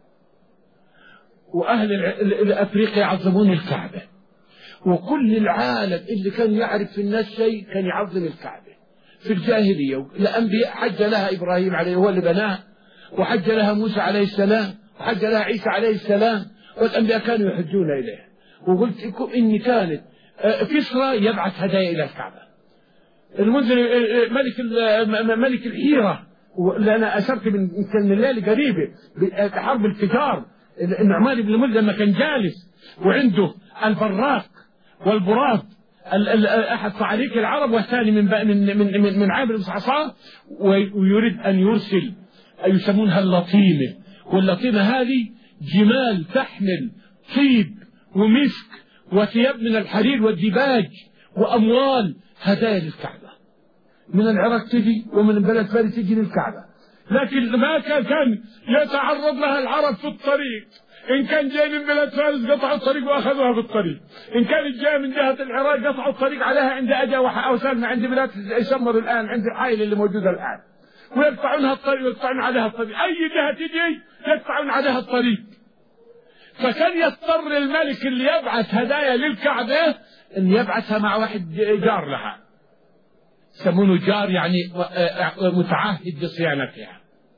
وأهل أفريقيا يعظمون الكعبة، وكل العالم اللي كان يعرف في الناس شيء كان يعظم الكعبة في الجاهلية. الأنبياء حج لها إبراهيم عليه هو اللي بناه، وحج لها موسى عليه السلام، وحج لها عيسى عليه السلام، والأنبياء كانوا يحجون إليه. وقلت لكم إن كانت كسرى يبعث هدايا إلى الكعبة. المنذر ملك ملك الحيرة اللي أنا أشرت من من الليل قريبة حرب التجار، النعمان بن ملجم لما كان جالس وعنده البراق والبراق أحد صعاليك العرب والثاني من من من من عامر بن صعصاع، ويريد أن يرسل يسمونها اللطيمة، واللطيمة هذه جمال تحمل طيب ومسك وثياب من الحرير والديباج وأموال هدايا للكعبة من العراق تجي ومن بلد فارس تجي للكعبة. لكن ما كان يتعرض لها العرب في الطريق، إن كان جاي من بلد فارس قطعوا الطريق وأخذوها في الطريق، إن كانت جاي من جهة العراق قطعوا الطريق عليها عند أجا وسالنا عند بلاد يسمر الآن عند الحائل اللي موجودة الآن، ويقطعونها الطريق ويقطعون عليها الطريق، أي جهة تجي يقطعون عليها الطريق. فكان يضطر الملك اللي يبعث هدايا للكعبة أن يبعثها مع واحد جار لها، يسمونه جار يعني متعهد بصيانتها،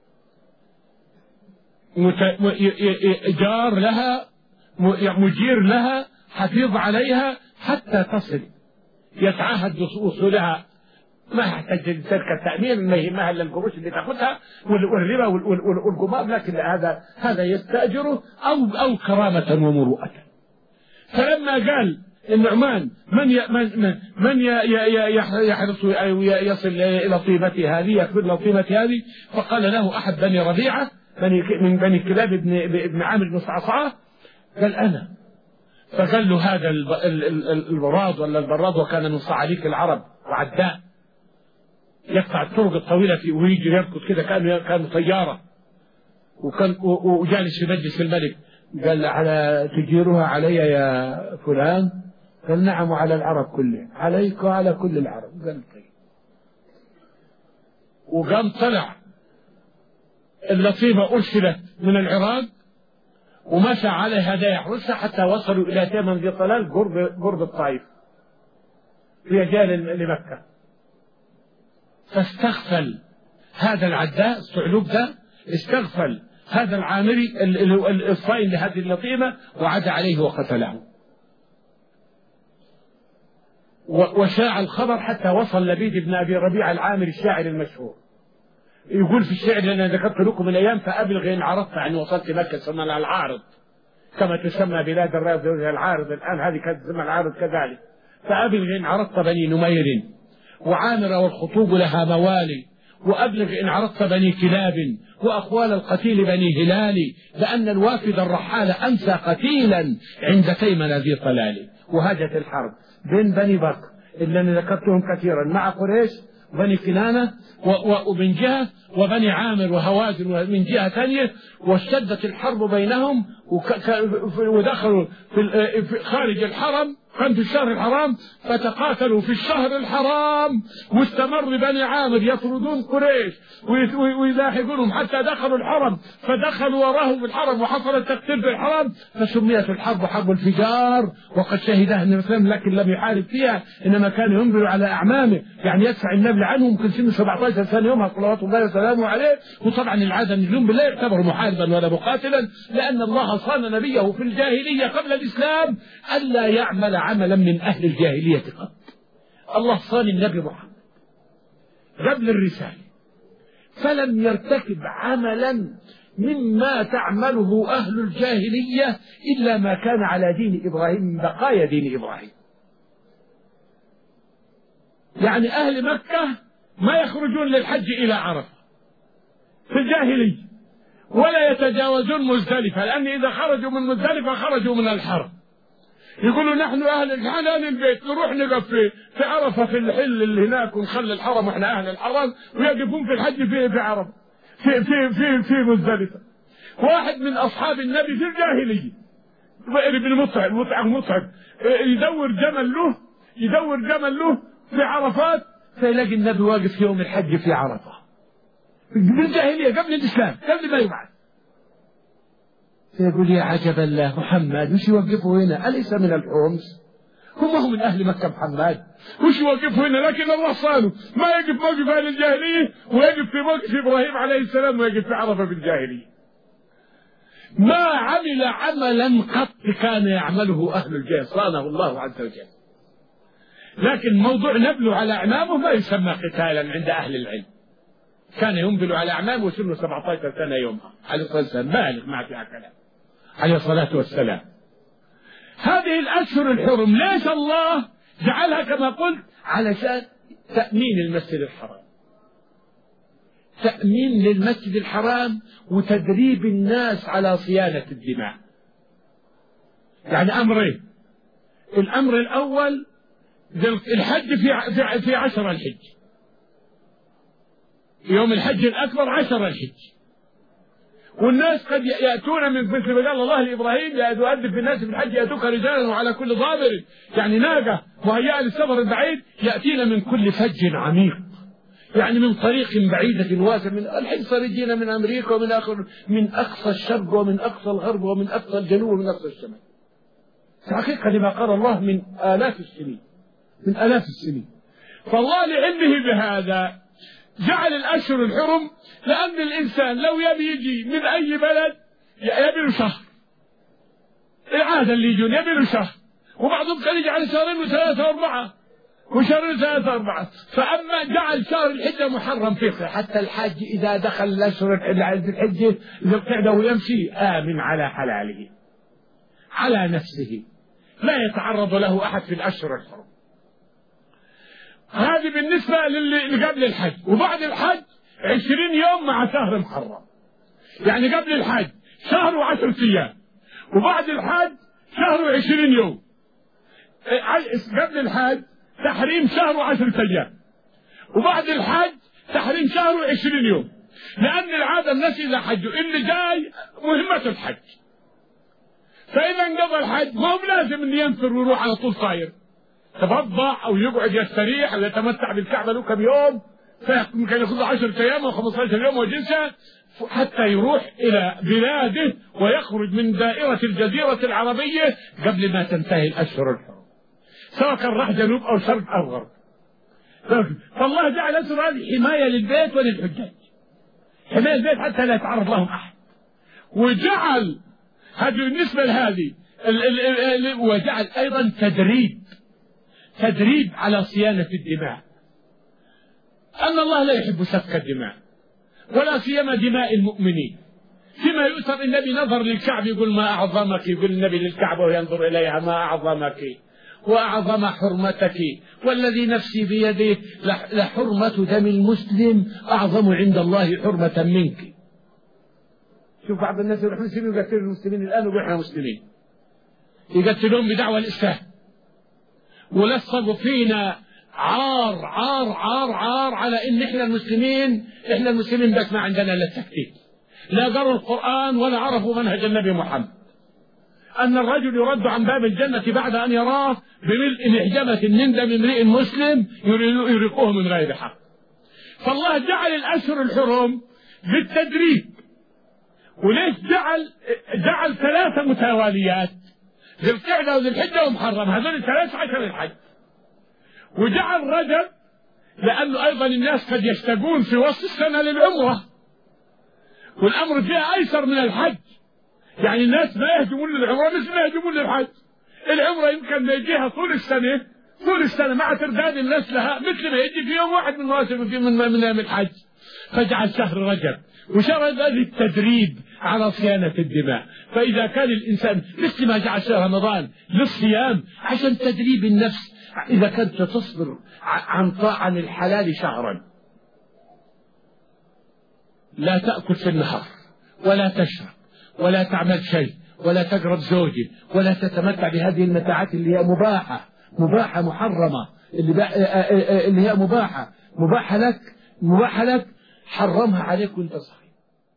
جار لها مجير لها حفيظ عليها حتى تصل، يتعهد بوصولها، ما يحتاج شركة تأمين ما يهمها إلا القروش اللي تأخذها والربا والقمار، لكن هذا هذا يستأجره أو أو كرامة ومروءة. فلما قال النعمان من ي من من يحرص أو يصل إلى طيبته هذه يكبر له طيبته هذه، فقال له أحد بني ربيعة من بني كلاب ابن ابن عامر بن صعصعة، قال أنا. فقال له هذا البراد ولا البراد وكان من صعاليك العرب وعداء يقطع الطرق الطويلة في ويجي يركض كده، كان كان طيارة وكان وجالس في مجلس الملك. قال على تجيرها علي يا فلان؟ قال نعم وعلى العرب كلهم، عليك وعلى كل العرب. قال طيب. وقام طلع اللطيمة أرسلت من العراق ومشى عليها هدايا يحرسها حتى وصلوا إلى تيمم ذي طلال قرب قرب الطائف في رجال لمكة. فاستغفل هذا العداء الصعلوك ده، استغفل هذا العامري الصائن لهذه اللطيمة وعاد عليه وقتله. وشاع الخبر حتى وصل لبيد بن أبي ربيعة العامري الشاعر المشهور، يقول في الشعر أنا ذكرت لكم من أيام فأبلغ إن عرضت عني وصلت مكة ثم العارض، كما تسمى بلاد الرياض العارض الآن، هذه كانت تسمى العارض كذلك. فأبلغ إن عرضت بني نمير وعامر والخطوب لها موالي، وأبلغ إن عرضت بني كلاب وأخوال القتيل بني هلال، لأن الوافد الرحال أمسى قتيلا عند تيمن ذي طلال. وهاجت الحرب بين بني بكر اللي أنا ذكرتهم كثيرا مع قريش بني كنانة ومن جهة، وبني عامر وهوازن من جهة ثانية، واشتدت الحرب بينهم ودخلوا في خارج الحرم، كان في الشهر الحرام، فتقاتلوا في الشهر الحرام، واستمر بني عامر يطردون قريش ويلاحقونهم حتى دخلوا الحرم، فدخلوا وراهم في الحرم وحصل التقتيل في الحرم، فسميت الحرب حرب الفجار. وقد شهدها النبي صلى الله عليه وسلم، لكن لم يحارب فيها، انما كان ينبل على اعمامه، يعني يدفع النبل عنهم، ممكن سنه سبعة عشر سنه يومها صلوات الله وسلامه عليه. وطبعا العاده النجوم بالله يعتبر محاربا ولا مقاتلا، لان الله صان نبيه في الجاهليه قبل الاسلام الا يعمل عملا من أهل الجاهلية قط. الله صان النبي محمد قبل الرسالة، فلم يرتكب عملا مما تعمله أهل الجاهلية إلا ما كان على دين إبراهيم من بقايا دين إبراهيم. يعني أهل مكة ما يخرجون للحج إلى عرفة في الجاهلية، ولا يتجاوزون مزدلفة، لأن إذا خرجوا من مزدلفة خرجوا من الحرم. يقولوا نحن أهل الحلال البيت، نروح نقف في, في عرفة في الحل اللي هناك ونخلي الحرم وإحنا أهل الحرم، ويقفون في الحج في في عرفة في في في في مزدلفة. واحد من أصحاب النبي في الجاهلية ابن مطعم مطعم مطعم يدور جمل له يدور جمل له في عرفات، فيلاقي النبي واقف يوم الحج في عرفة في الجاهلية قبل الإسلام، قبل ما يبعث. فيقول يا عجب الله، محمد وش يوقفه هنا؟ أليس من الحمص؟ هم هم من أهل مكة محمد، وش يوقفه هنا؟ لكن الله صانه، ما يقف موقف أهل الجاهلية ويقف في موقف إبراهيم عليه السلام ويقف في عرفة في الجاهلية. ما عمل عملا قط كان يعمله أهل الجاهلية، صانه الله عز وجل. لكن موضوع نبله على أعمامه ما يسمى قتالا عند أهل العلم. كان ينبل على أعمامه وسنه سبعة عشر سنة يومها عليه الصلاة والسلام، بالغ ما فيها كلام عليه الصلاة والسلام. هذه الأشهر الحرم ليش الله جعلها كما قلت؟ علشان تأمين المسجد الحرام، تأمين للمسجد الحرام وتدريب الناس على صيانة الدماء. يعني أمرين، الأمر الأول الحج في في عشر الحج، يوم الحج الأكبر عشر الحج، والناس قد يأتون من مثل ما قال الله لإبراهيم يا تؤدب في الناس في الحج يأتوك رجالا وعلى كل ضابر، يعني ناقة مهيئة للسفر البعيد، يأتينا من كل فج عميق، يعني من طريق بعيدة واسع، من الحج يجينا من أمريكا ومن آخر من أقصى الشرق ومن أقصى الغرب ومن أقصى الجنوب ومن أقصى الشمال. حقيقة لما قال الله من آلاف السنين، من آلاف السنين. فالله لعلمه بهذا جعل الأشهر الحرم، لأن الإنسان لو يبي يجي من أي بلد يبي له شهر، العادة اللي يجون يبي له شهر، وبعضهم كان يجي على شهرين وثلاثة وأربعة وشهرين ثلاثة وأربعة. فأما جعل شهر الحجة محرم فيه، حتى الحاج إذا دخل الأشهر الحجة ذي القعدة ويمشي آمن على حلاله على نفسه، لا يتعرض له أحد في الأشهر الحرم. هذه بالنسبة للي قبل الحج. وبعد الحج عشرين يوم مع شهر محرم، يعني قبل الحج شهر وعشرة أيام، وبعد الحج شهر وعشرين يوم. قبل الحج تحريم شهر وعشرة أيام، وبعد الحج تحريم شهر وعشرين يوم، لأن العادة الناس إذا حجوا اللي جاي مهمة الحج، فإذا انقضى الحج ما هو لازم أن ينفر ويروح على طول طاير، تبضع أو يقعد يستريح أو يتمتع بالكعبة له كم يوم، فممكن ياخذ عشرة أيام أو خمسة عشر يوم وجلسة حتى يروح إلى بلاده ويخرج من دائرة الجزيرة العربية قبل ما تنتهي الأشهر الحرم، سواء كان راح جنوب أو شرق أو غرب. فالله جعل الأشهر هذه حماية للبيت وللحجاج، حماية البيت حتى لا يتعرض لهم أحد. وجعل هذه بالنسبة لهذه وجعل أيضا تدريب تدريب على صيانة الدماء، أن الله لا يحب سفك الدماء ولا سيما دماء المؤمنين، فيما يؤثر النبي نظر للكعبة يقول ما أعظمك، يقول النبي للكعبة وينظر إليها ما أعظمك وأعظم حرمتك، والذي نفسي بيده لحرمة دم المسلم أعظم عند الله حرمة منك. شوف بعض الناس يروحون يسلموا يقتلوا المسلمين الآن وإحنا مسلمين، يقتلون بدعوى الإسلام ولصقوا فينا عار عار عار عار على إن إحنا المسلمين إحنا المسلمين بس ما عندنا إلا التكتيك، لا قروا القرآن ولا عرفوا منهج النبي محمد. أن الرجل يرد عن باب الجنة بعد أن يراه بملء محجمة من دم امرئ مسلم يريقوه من غير حق. فالله جعل الأشهر الحرم بالتدريج. وليش جعل جعل ثلاثة متواليات، ذي القعدة وذي الحجة ومحرم، هذول ثلاثة عشر الحج. وجعل رجب لأنه أيضا الناس قد يشتاقون في وسط السنة للعمرة، والأمر فيها أيسر من الحج. يعني الناس ما يهجمون للعمرة مثل ما يهجمون للحج. العمرة يمكن ما يجيها طول السنة طول السنة مع ترداد الناس لها مثل ما يجي في يوم واحد من مواسم في من من أيام الحج. فجعل شهر رجب وشهر للتدريب على صيانة الدماء. فإذا كان الإنسان مثل ما جعل شهر رمضان للصيام عشان تدريب النفس، إذا كنت تصبر عن عن الحلال شهرا لا تأكل في النهار ولا تشرب ولا تعمل شيء ولا تقرب زوجي ولا تتمتع بهذه المتاعات اللي هي مباحة مباحة محرمة، اللي, اللي هي مباحة مباحة لك مباحة لك حرمها عليك وانت صحيح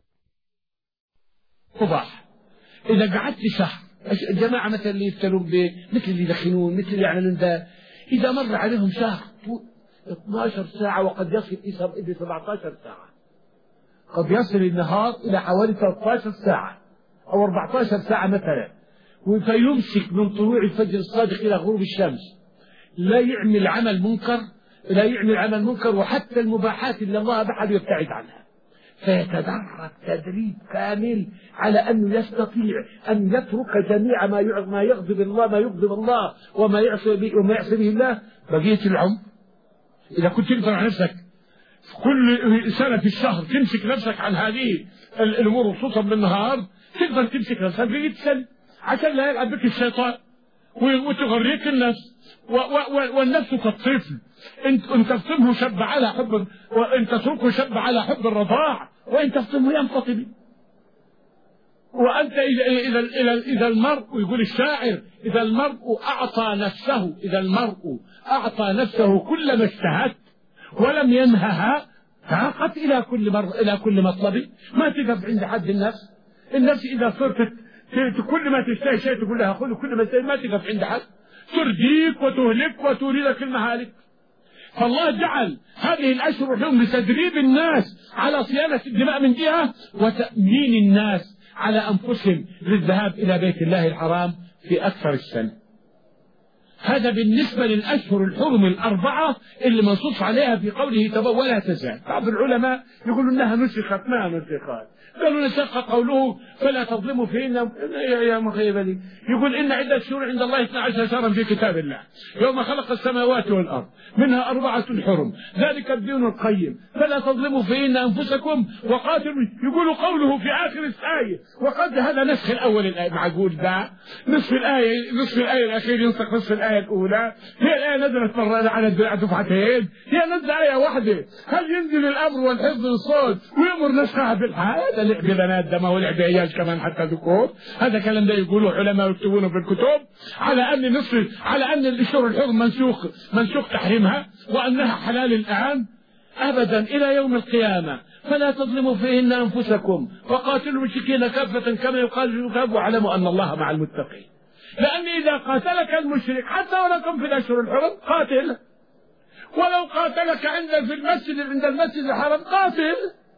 مباح. إذا قعدت شهر الجماعة مثل اللي يفتلون به مثل اللي يدخنون مثل اللي يعملون ذا، إذا مر عليهم شهر اثنتي عشرة ساعة وقد يصل إلى سبعة عشر ساعة، قد يصل النهار إلى حوالي ثلاثة عشر ساعة أو أربعة عشر ساعة مثلا، فيمسك من طلوع الفجر الصادق إلى غروب الشمس لا يعمل عمل منكر لا يعمل عمل منكر وحتى المباحات اللي الله أباحها يبتعد عنها، فيتدرب تدريب كامل على أنه يستطيع أن يترك جميع ما ما يغضب الله ما يغضب الله وما يعصي به وما يعصي به الله بقية العمر. إذا كنت تقدر على نفسك كل سنة في الشهر تمسك نفسك عن هذه الأمور خصوصا بالنهار، تقدر تمسك نفسك بقية سنة عشان لا يلعب بك الشيطان وتغريك النفس. والنفس كالطفل، انت انت تفطمه شب على حب وانت تتركه شب على حب الرضاع وانت تفطمه ينفطم. وانت اذا اذا اذا اذا المرء يقول الشاعر اذا المرء اعطى نفسه اذا المرء اعطى نفسه كل ما اشتهت ولم ينهها فاقت الى كل مر الى كل مطلب. ما تقف عند حد النفس. النفس اذا صرت كل ما تشتهي شيء تقول لها خذ كل ما تشتهي ما تقف عند حد، ترديك وتهلك وتريدك المهالك. فالله جعل هذه الأشهر الحرم لتدريب الناس على صيانة الدماء من جهة وتأمين الناس على أنفسهم للذهاب إلى بيت الله الحرام في أكثر السنة. هذا بالنسبة للأشهر الحرم الأربعة اللي منصوص عليها في قوله تبارك ولا تزال. بعض العلماء يقولون أنها نسخت ما نسخت، قالوا نسخ قوله فلا تظلموا فيهن يا مخيبة لي. يقول إن عدة الشهور عند الله اثنا عشر شهرا في كتاب الله يوم خلق السماوات والأرض منها أربعة حرم ذلك الدين القيم فلا تظلموا فيهن أنفسكم وقاتلوا. يقول قوله في آخر الآية وقد هذا نسخ الأول الآية. معقول ذا نصف الآية نصف الآية الأخير ينسخ نصف الآية الأولى؟ هي الآية نزلت مرة على دفعتين، هي نزل آية واحدة. هل ينزل الأمر والحفظ الصوت ويأمر نسخها بالحال؟ هذا لعب بنات ده ما هو لعب عيال كمان حتى ذكور. هذا كلام ده يقولوا علماء يكتبونه في الكتب على أن نصف على أن الأشهر الحرم منسوخ منسوخ تحريمها وأنها حلال الآن أبدا إلى يوم القيامة. فلا تظلموا فيهن أنفسكم وقاتلوا المشركين كافة كما يقاتلوا كافة واعلموا أن الله مع المتقين. لأن إذا قاتلك المشرك حتى ولو كان في الأشهر الحرم قاتل، ولو قاتلك عند في المسجد عند المسجد الحرام قاتل،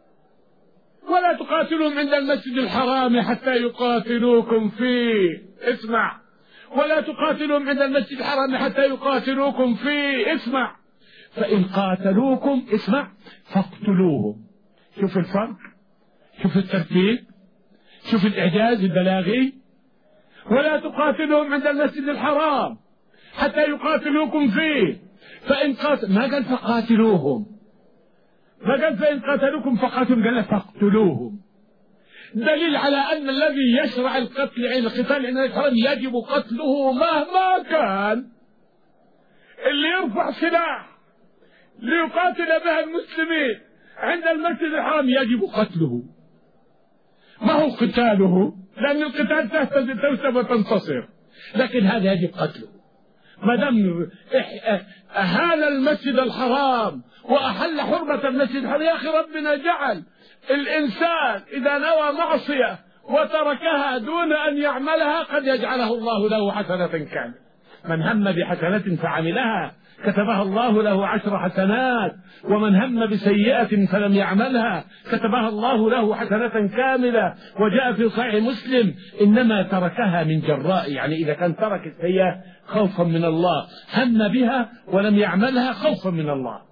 ولا تقاتلهم عند المسجد الحرام حتى يقاتلوكم فيه. اسمع، ولا تقاتلهم عند المسجد الحرام حتى يقاتلوكم فيه. اسمع، فإن قاتلوكم اسمع فاقتلوهم. شوف الفرق، شوف الترتيب، شوف الإعجاز البلاغي. ولا تقاتلهم عند المسجد الحرام حتى يقاتلوكم فيه. فإن قاتل ما قال فقاتلوهم، ما قال فإن قاتلوكم فقاتلوهم، قال فاقتلوهم. دليل على أن الذي يشرع القتل عند القتال عند الحرم يجب قتله مهما كان. اللي يرفع سلاح ليقاتل بها المسلمين عند المسجد الحرام يجب قتله، ما هو قتاله، لأن القتال تهتز وتنتصر، لكن هذا يجب قتله. ما دام أهان المسجد الحرام وأحل حرمة المسجد الحرام، يا أخي ربنا جعل الإنسان إذا نوى معصية وتركها دون أن يعملها قد يجعله الله له حسنة كاملة. من هم بحسنة فعملها كتبها الله له عشر حسنات، ومن هم بسيئة فلم يعملها كتبها الله له حسنة كاملة. وجاء في صحيح مسلم إنما تركها من جراء، يعني إذا كان ترك السيئة خوفا من الله، هم بها ولم يعملها خوفا من الله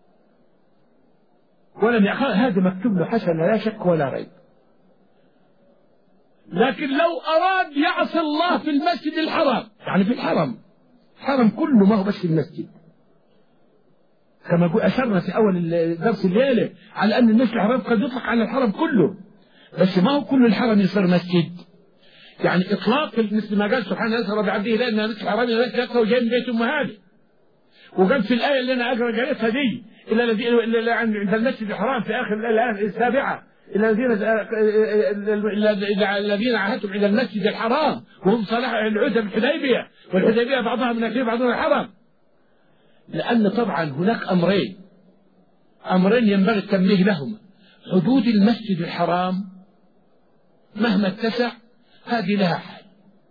ولم يعمل، هذا مكتوب له حسنة لا شك ولا ريب. لكن لو أراد يعصي الله في المسجد الحرام، يعني في الحرم، الحرم كله ما هو بس المسجد، كما أشرنا في أول درس الليلة على أن المسجد الحرام قد يطلق على الحرم كله، بس ما هو كل الحرم يصير مسجد. يعني إطلاق مثل ما قال سبحانه يسر بعبده لأن المسجد الحرام يقرأ جاي من بيت أمهاته، وقال في الآية اللي أنا أقرأ قريتها دي إلا الذين عند المسجد الحرام في آخر الآية السابعة الذين الذين عاهدتم عند المسجد الحرام وهم صالح العهد بالحديبية، والحديبية بعضها من أكل بعضها من الحرم. لأن طبعا هناك أمرين أمرين ينبغي التنبيه لهما. حدود المسجد الحرام مهما اتسع هذه لها حال،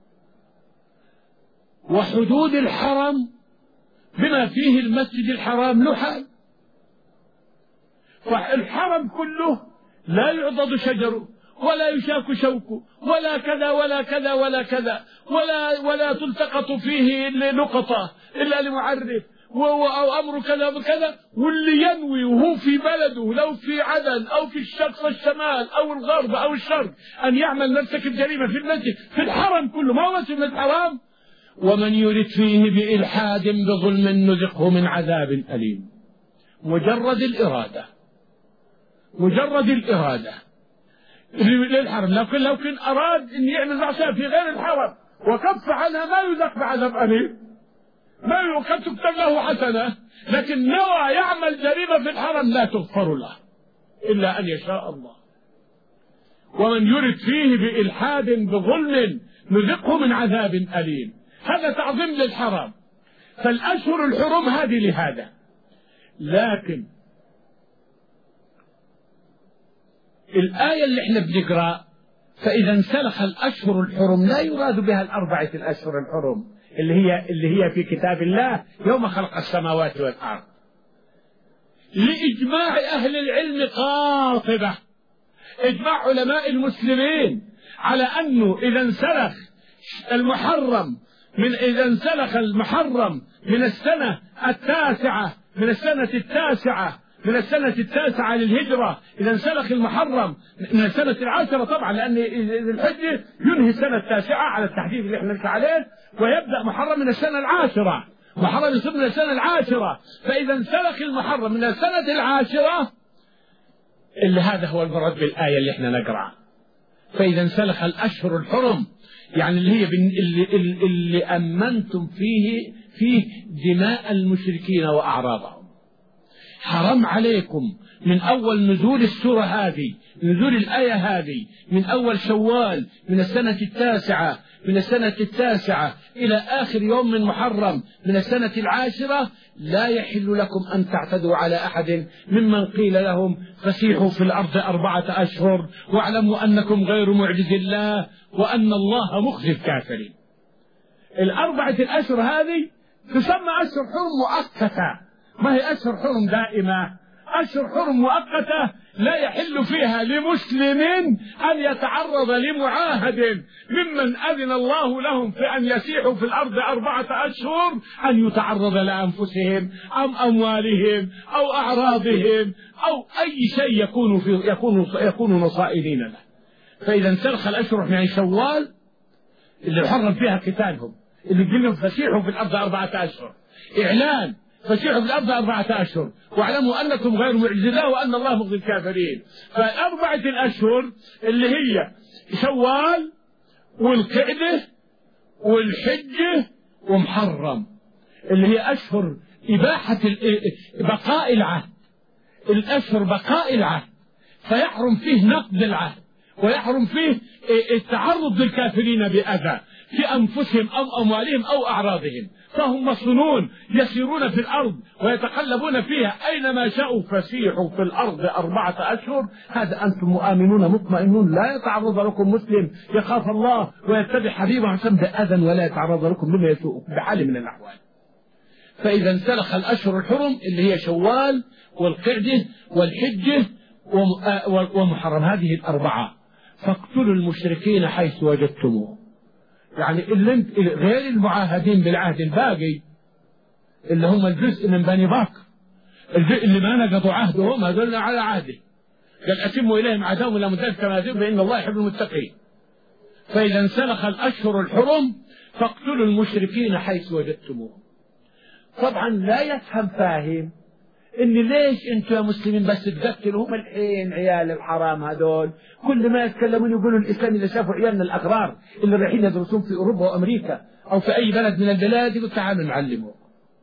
وحدود الحرم بما فيه المسجد الحرام له حال. فالحرم كله لا يعضد شجره ولا يشاك شوكه ولا كذا ولا كذا ولا كذا ولا ولا تلتقط فيه لقطة إلا لمعرف أو أمر كذا وكذا. واللي ينوي وهو في بلده لو في عدن أو في الشرق والشمال أو الغرب أو الشرق أن يعمل مرتكب جريمة في المسجد في الحرم كله، ما هو مسجد الحرام، ومن يرد فيه بإلحاد بظلم نذقه من عذاب أليم. مجرد الإرادة مجرد الإرادة للحرم، لكن لو كان أراد أن يعمل معصية في غير الحرم وكف عنها ما يذق بعذاب أليم، ما قد تكتب له حسنة، لكن نوى يعمل جريمة في الحرم لا تغفر له إلا أن يشاء الله. ومن يرد فيه بإلحاد بظلم نذقه من عذاب أليم. هذا تعظيم للحرم، فالأشهر الحرم هذه لهذا. لكن الآية اللي احنا بنقرأ فإذا انسلخ الأشهر الحرم لا يراد بها الأربعة الأشهر الحرم اللي هي اللي هي في كتاب الله يوم خلق السماوات والأرض. لإجماع أهل العلم قاطبة، إجماع علماء المسلمين على أنه إذا انسلخ المحرم من إذا انسلخ المحرم من السنة التاسعة من السنة التاسعة من السنة التاسعة للهجرة، إذا انسلخ المحرم من السنة العاشرة طبعا، لأن الحج ينهي السنة التاسعة على التحديد اللي احنا نحكي عليه، ويبدأ محرم من السنة العاشرة، محرم يصير من السنة العاشرة. فإذا انسلخ المحرم من السنة العاشرة اللي هذا هو المراد بالآية اللي احنا نقرأ. فإذا انسلخ الأشهر الحرم يعني اللي هي اللي, اللي, اللي أمنتم فيه فيه دماء المشركين وأعراضهم. حرام عليكم من أول نزول السورة هذه، نزول الآية هذه من أول شوال من السنة التاسعة من السنة التاسعة إلى آخر يوم من محرم من السنة العاشرة، لا يحل لكم أن تعتدوا على أحد ممن قيل لهم فسيحوا في الأرض أربعة أشهر واعلموا أنكم غير معجز الله وأن الله مخزي الكافرين. الأربعة الأشهر هذه تسمى أشهر حرم مؤقتة، ما هي أشهر حرم دائمة، أشهر حرم مؤقتة لا يحل فيها لمسلم أن يتعرض لمعاهد ممن أذن الله لهم في أن يسيحوا في الأرض أربعة أشهر أن يتعرض لأنفسهم أو أموالهم أو أعراضهم أو أي شيء يكون في يكون يكونوا نصائدين له. فإذا انسلخ الأشهر يعني شوال اللي حرم فيها قتالهم، اللي قلنا فسيحوا في الأرض أربعة أشهر، إعلان فسيحوا في الأرض أربعة أشهر واعلموا أنكم غير معجز الله وأن الله مخزي الكافرين. فالأربعة الأشهر اللي هي شوال والقعدة والحجة ومحرم، اللي هي أشهر إباحة بقاء العهد، الأشهر بقاء العهد، فيحرم فيه نقض العهد ويحرم فيه التعرض للكافرين بأذى في أنفسهم أو أموالهم أو أعراضهم، فهم مصنون يسيرون في الأرض ويتقلبون فيها أينما شاءوا، فسيحوا في الأرض أربعة أشهر. هذا أنتم مؤمنون مطمئنون، لا يتعرض لكم مسلم يخاف الله ويتبع حبيبه عشان بأذى ولا يتعرض لكم مما يسوءكم بحال من الأحوال. فإذا انسلخ الأشهر الحرم اللي هي شوال والقعدة والحجة ومحرم، هذه الأربعة، فاقتلوا المشركين حيث وجدتموه. يعني اللي غير المعاهدين بالعهد الباقي اللي هم الجزء من بني بكر، الجزء اللي ما نقضوا عهدهم هذول على عهده، قال أتموا إليهم عهدهم إلى مدة كما يجب فإن الله يحب المتقين. فإذا انسلخ الأشهر الحرم فاقتلوا المشركين حيث وجدتموه. طبعا لا يفهم فاهم إن ليش أنتم يا مسلمين بس تقتلهم الحين عيال الحرام هذول، كل ما يتكلمون يقولوا الإسلام إذا شافوا عيالنا الأغرار اللي رايحين يدرسون في أوروبا وأمريكا أو في أي بلد من البلاد يقول تعالوا نعلمهم،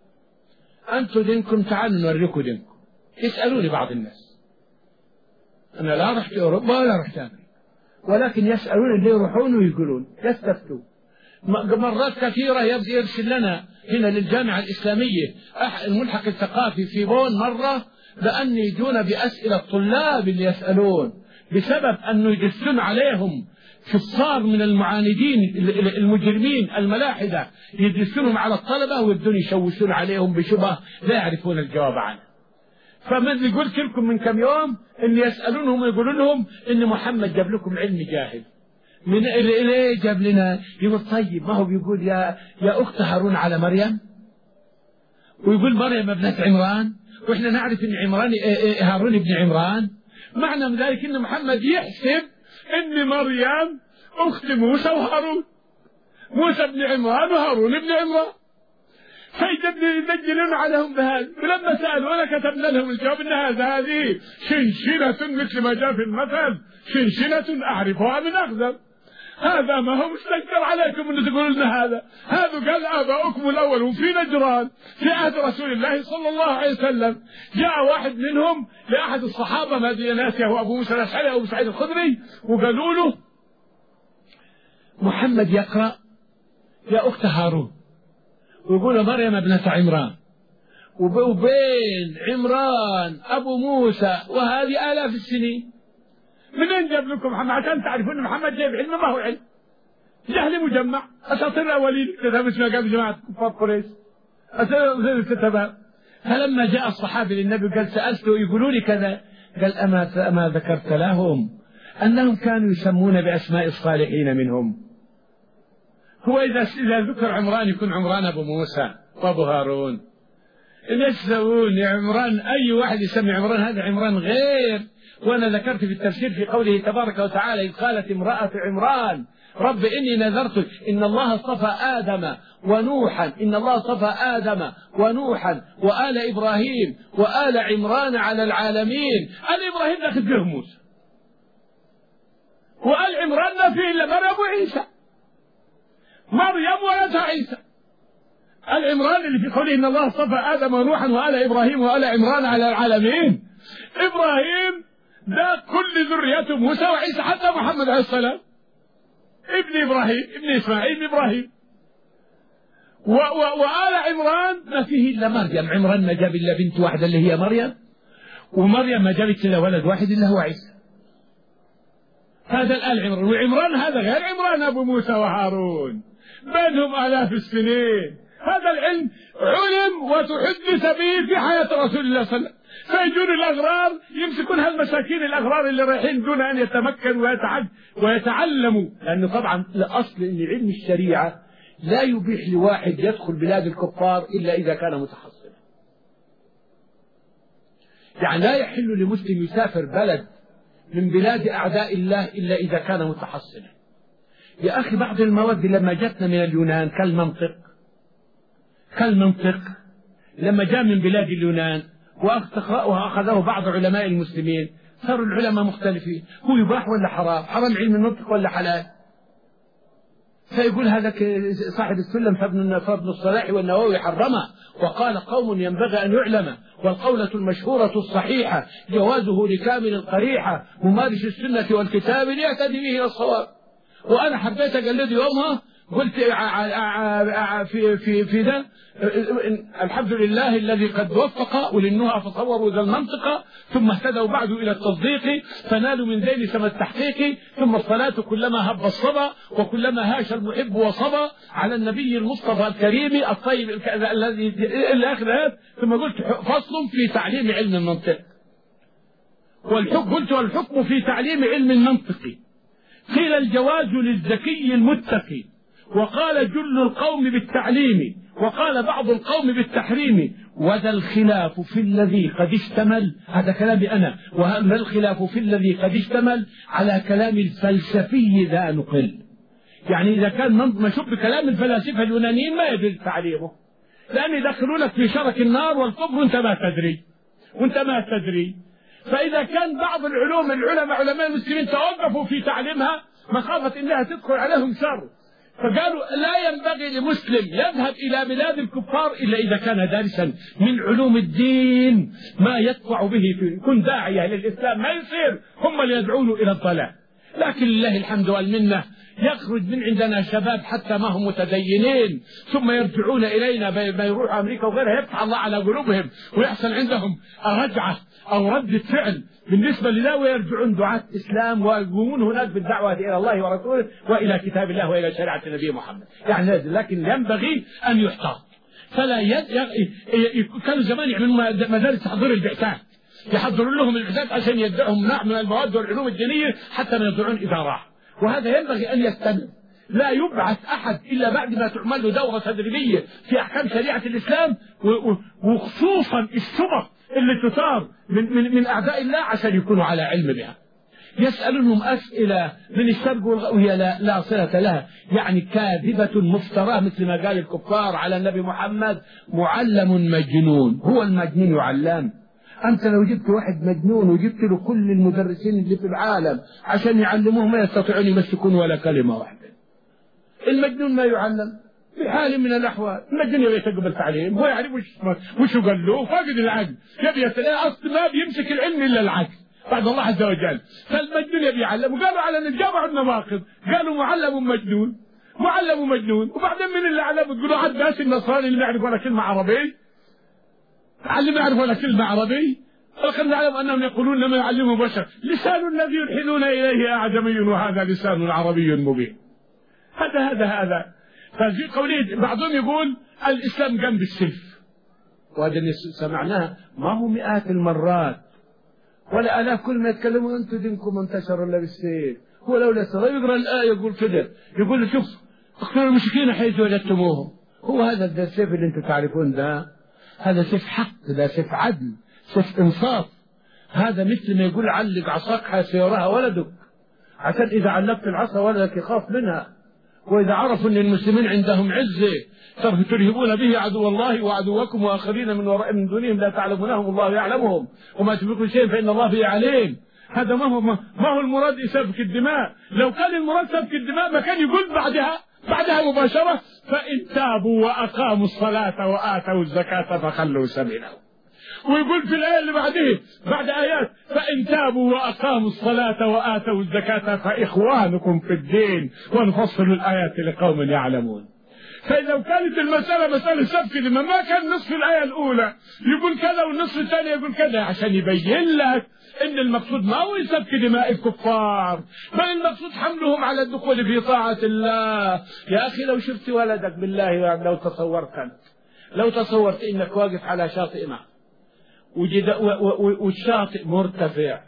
أنتم دينكم تعالوا نوريكم دينكم. يسألوني بعض الناس، أنا لا رحت أوروبا ولا رحت أمريكا، ولكن يسألون اللي يروحون ويقولون يستفتوا. مرات كثيرة يرسل لنا هنا للجامعة الإسلامية الملحق الثقافي في بون مرة بأن يجون بأسئلة الطلاب اللي يسألون بسبب أنه يدسون عليهم شصار من المعاندين المجرمين الملاحدة، يدسونهم على الطلبة ويبدون يشوشون عليهم بشبه لا يعرفون الجواب عنه. فمن قلت لكم من كم يوم أن يسألونهم ويقولون لهم أن محمد جاب لكم علم جاهل، من إليه جاب لنا؟ يقول طيب ما هو بيقول يا يا أخت هارون على مريم، ويقول مريم ابنة عمران، وإحنا نعرف أن عمران هارون ابن عمران. معنى من ذلك أن محمد يحسب أن مريم أخت موسى وهارون، موسى ابن عمران وهارون ابن عمران، فيدجلون عليهم بهذا. ولما سألونا كتبنا لهم الجواب أن هذا هذه شنشنة مثل ما جاء في المثل، شنشنة أعرفها من أخزر. هذا ما هو مستنكر عليكم أن تقولوا لنا هذا، هذا قال آباؤكم الأول في نجران في عهد رسول الله صلى الله عليه وسلم. جاء واحد منهم لأحد الصحابة ما أدري ناسيه هو أبو موسى الأشعري أو سعيد الخدري، وقالوا له محمد يقرأ يا أخت هارون، ويقول مريم ابنة عمران، وبين عمران أبو موسى وهذه آلاف السنين. من أين جاب لكم محمد؟ عشان تعرفون محمد جايب علم ما هو علم، جهل مجمع، أساطير الأولين كتاب اسمه قبل جماعة كفار قريش، أساطير الكتاب. فلما جاء الصحابي للنبي قال سألته يقولوا لي كذا، قال أما أما ذكرت لهم أنهم كانوا يسمون بأسماء الصالحين منهم؟ هو إذا إذا ذكر عمران يكون عمران أبو موسى وأبو هارون. ليش تسوون يا عمران؟ أي واحد يسمي عمران هذا عمران غير. وأنا ذكرت في التفسير في قوله تبارك وتعالى إذ قالت امرأة عمران رب إني نذرت إن الله اصطفى آدم ونوحا إن الله اصطفى آدم ونوحا وآل إبراهيم وآل عمران على العالمين. آل إبراهيم داخل فيه موسى، وآل عمران ما فيه إلا مريم وعيسى، مريم ولدها عيسى. آل عمران اللي في قوله إن الله اصطفى آدم ونوحا وآل إبراهيم وآل عمران على العالمين، إبراهيم ده كل ذريته موسى وعيسى حتى محمد عليه السلام ابن إبراهيم ابن إسماعيل ابن إبراهيم. وآل عمران ما فيه إلا مريم، عمران ما جاب إلا بنت واحدة اللي هي مريم، ومريم ما جابت إلا ولد واحد اللي هو عيسى. هذا الآل عمران، وعمران هذا غير عمران أبو موسى وهارون بينهم آلاف السنين. هذا العلم علم وتحدث به في حياة رسول الله صلى الله عليه وسلم. فيجون الأغرار يمسكون هالمساكين الأغرار اللي رايحين دون أن يتمكنوا ويتعلموا، لأنه طبعا الأصل أن علم الشريعة لا يبيح لواحد يدخل بلاد الكفار إلا إذا كان متحصنا. يعني لا يحل لمسلم يسافر بلد من بلاد أعداء الله إلا إذا كان متحصنا. يا أخي بعض المواد لما جتنا من اليونان كالمنطق كالمنطق لما جاء من بلاد اليونان وأخذه بعض علماء المسلمين صاروا العلماء مختلفين، هو يباح ولا حرام، حرام علم النطق ولا حلال. فيقول هذا صاحب السلم فابن الصلاح والنووي حرمه وقال قوم ينبغي أن يعلم، والقولة المشهورة الصحيحة جوازه لكامل القريحة ممارس السنة والكتاب ليهتدي به إلى الصواب. وأنا حبيت أقلد يومها قلت في في في ذا الحمد لله الذي قد وفق وللنهى فصوروا ذا المنطقة ثم اهتدوا بعد إلى التصديق فنالوا من ذيل سما التحقيق، ثم الصلاة كلما هب الصبا وكلما هاش المحب وصبا على النبي المصطفى الكريم الطيب الذي إلى آخر هذا. ثم قلت فصل في تعليم علم المنطق والحكم، قلت والحكم في تعليم علم المنطق قيل الجواز للذكي المتقي، وقال جل القوم بالتعليم، وقال بعض القوم بالتحريم، وذا الخلاف في الذي قد اشتمل، هذا كلامي أنا، وهذا الخلاف في الذي قد اشتمل على كلام الفلسفي ذا نقل. يعني إذا كان مشوب بكلام الفلاسفة اليونانيين ما يجوز تعليمه، لأن يدخلونك في شرك النار والكفر وانت ما تدري وانت ما تدري. فإذا كان بعض العلوم العلماء علماء المسلمين توقفوا في تعليمها مخافة إنها تدخل عليهم شر، فقالوا لا ينبغي لمسلم يذهب إلى بلاد الكفار إلا إذا كان دارسا من علوم الدين ما يدفع به في يكون داعية للإسلام، ما يصير هم اللي يدعونه إلى الضلال. لكن لله الحمد والمنة يخرج من عندنا شباب حتى ما هم متدينين ثم يرجعون إلينا ما يروحوا أمريكا وغيرها، يفتح الله على قلوبهم ويحصل عندهم رجعة أو ردة فعل بالنسبة لله ويرجعون دعاة إسلام ويقومون هناك بالدعوة إلى الله ورسوله وإلى كتاب الله وإلى شريعة النبي محمد. يعني لكن ينبغي أن يحتاط، فلا يد... كانوا زمان يعملون مدارس تحضير البعثات، يحضرون لهم البعثات عشان يدعهم نوع من المواد والعلوم الدينية حتى ما يدعون إدارات، وهذا ينبغي أن يستمر. لا يبعث أحد إلا بعد ما تعمل له دورة تدريبية في أحكام شريعة الإسلام، وخصوصا الشبه اللي تثار من, من, من أعداء الله عشان يكونوا على علم بها. يسألونهم أسئلة من الشرق وهي لا, لا صلة لها، يعني كاذبة مفتراه مثل ما قال الكفار على النبي محمد معلم مجنون. هو المجنون يعلم؟ أنت لو جبت واحد مجنون وجبت له كل المدرسين اللي في العالم عشان يعلموه ما يستطيعون يمسكون ولا كلمة واحدة. المجنون ما يعلم بحال من الأحوال. المجنون يبي يتقبل تعليم، هو يعرف وش وش قال له، فاقد العقل، يبي أصل ما بيمسك العلم إلا العقل بعد الله عز وجل. فالمجنون يبي يعلم، وقالوا على الجامع النواقض قالوا معلم مجنون معلم مجنون. وبعدين من اللي علمه تقولوا عاد ناس النصارى اللي ما يعرف ولا كلمة عربي، اللي ما يعرف ولا كلمة عربي، ولقد نعلم أنهم يقولون لما يعلمه بشر لسان الذي يلحنون إليه أعجمي وهذا لسان عربي مبين. هذا هذا هذا ففي قوله بعضهم يقول الإسلام قام بالسيف، وهذا اللي سمعناه ما هو مئات المرات ولا آلاف، كل ما يتكلموا أنتم دينكم انتشر إلا بالسيف. هو لولا صغير يقرأ الآية يقول كده، يقول له شوف اقتلوا المشركين حيث وجدتموهم. هو هذا السيف اللي أنتم تعرفون ده، هذا سيف حق، ده سيف عدل، سيف إنصاف. هذا مثل ما يقول علق عصاك حيصيرها ولدك، عشان إذا علقت العصا ولدك يخاف منها. وإذا عرفوا أن المسلمين عندهم عزة ترهبون به عدو الله وعدوكم وآخرين من وراء من دونهم لا تعلمونهم الله يعلمهم وما تملكون شيء فإن الله به عليم. هذا ما هو ما هو المراد سفك الدماء. لو كان المراد سفك الدماء ما كان يقول بعدها بعدها مباشرة فإن تابوا وأقاموا الصلاة وآتوا الزكاة فخلوا سبيلهم. ويقول في الآية اللي بعده بعد آيات فإن تابوا وأقاموا الصلاة وآتوا الزكاة فإخوانكم في الدين ونفصل الآيات لقوم يعلمون. فإذا كانت المسألة مسألة سفك دماء ما كان نصف الآية الأولى يقول كذا والنصف الثاني يقول كذا، عشان يبين لك إن المقصود ما هو سفك دماء الكفار، بل المقصود حملهم على الدخول في طاعة الله. يا أخي لو شفت ولدك بالله، لو تصورت لو تصورت إنك واقف على شاطئ ماء والشاطئ مرتفع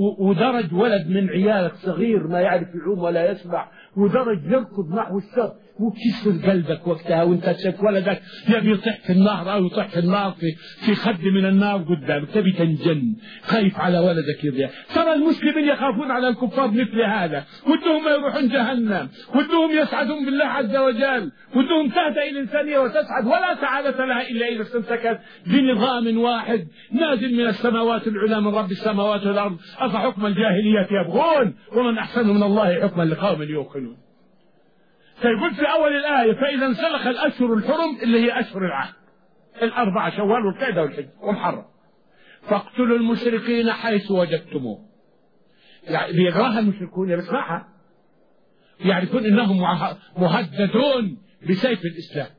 ودرج ولد من عيالك صغير ما يعرف يعوم ولا يسبح ودرج يركض نحو الشط وكسر قلبك وقتها وانت تشوف ولدك يبي يطيح في النهر او يطيح في النار في في خد من النار قدامك، تبي تنجن، خايف على ولدك يضيع. ترى المسلمين يخافون على الكفار مثل هذا، ودهم يروحون جهنم، ودهم يسعدون بالله عز وجل، ودهم تهدأ الإنسانية وتسعد ولا سعادة لها إلا إذا استمسكت بنظام واحد نازل من السماوات العلى من رب السماوات والأرض. أفحكم الجاهلية يبغون ومن أحسن من الله حكما لقوم يوقنون. فيقول في أول الآية فإذا انسلخ الأشهر الحرم اللي هي أشهر العهد الأربعة، شوال والقعدة والحج والمحرم، فاقتلوا المشركين حيث وجدتموه. يعني بيقراها المشركون يسمعها، يعرفون أنهم مهددون بسيف الإسلام،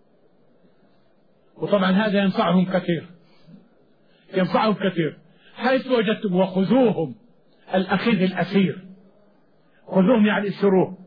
وطبعا هذا ينفعهم كثير، ينفعهم كثير. حيث وجدتم وخذوهم، الأخذ الأسير، خذوهم يعني اسروه،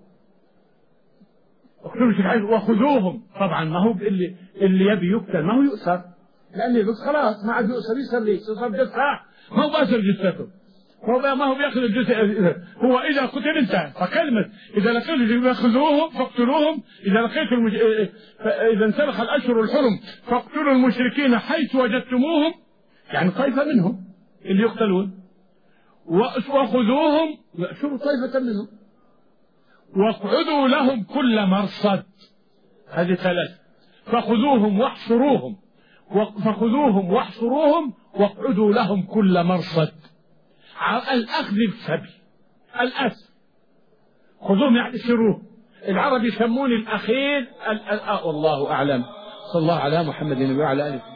وخذوهم. طبعا ما هو اللي اللي يبي يقتل ما هو يؤسر، لأن بس خلاص ما عاد يؤسر، يصير لي يصير جثة، ما هو بأسر جثته، هو ما هو بيأخذ الجثة، هو إذا قتل انتهى. فكلمة إذا لقيتم فخذوهم فاقتلوهم، إذا لقيتم المج... إذا انسلخ الأشهر الحرم فاقتلوا المشركين حيث وجدتموهم، يعني طائفة منهم اللي يقتلون، وخذوهم، شوفوا طائفة منهم، واقعدوا لهم كل مرصد. هذه ثلاث، فخذوهم واحصروهم، فخذوهم واحصروهم واقعدوا لهم كل مرصد. الأخذ السبي، الأسر، خذوهم يعني سروه. العرب يسمون الأخير الأ... والله أعلم. صلى الله على محمد وعلى آله.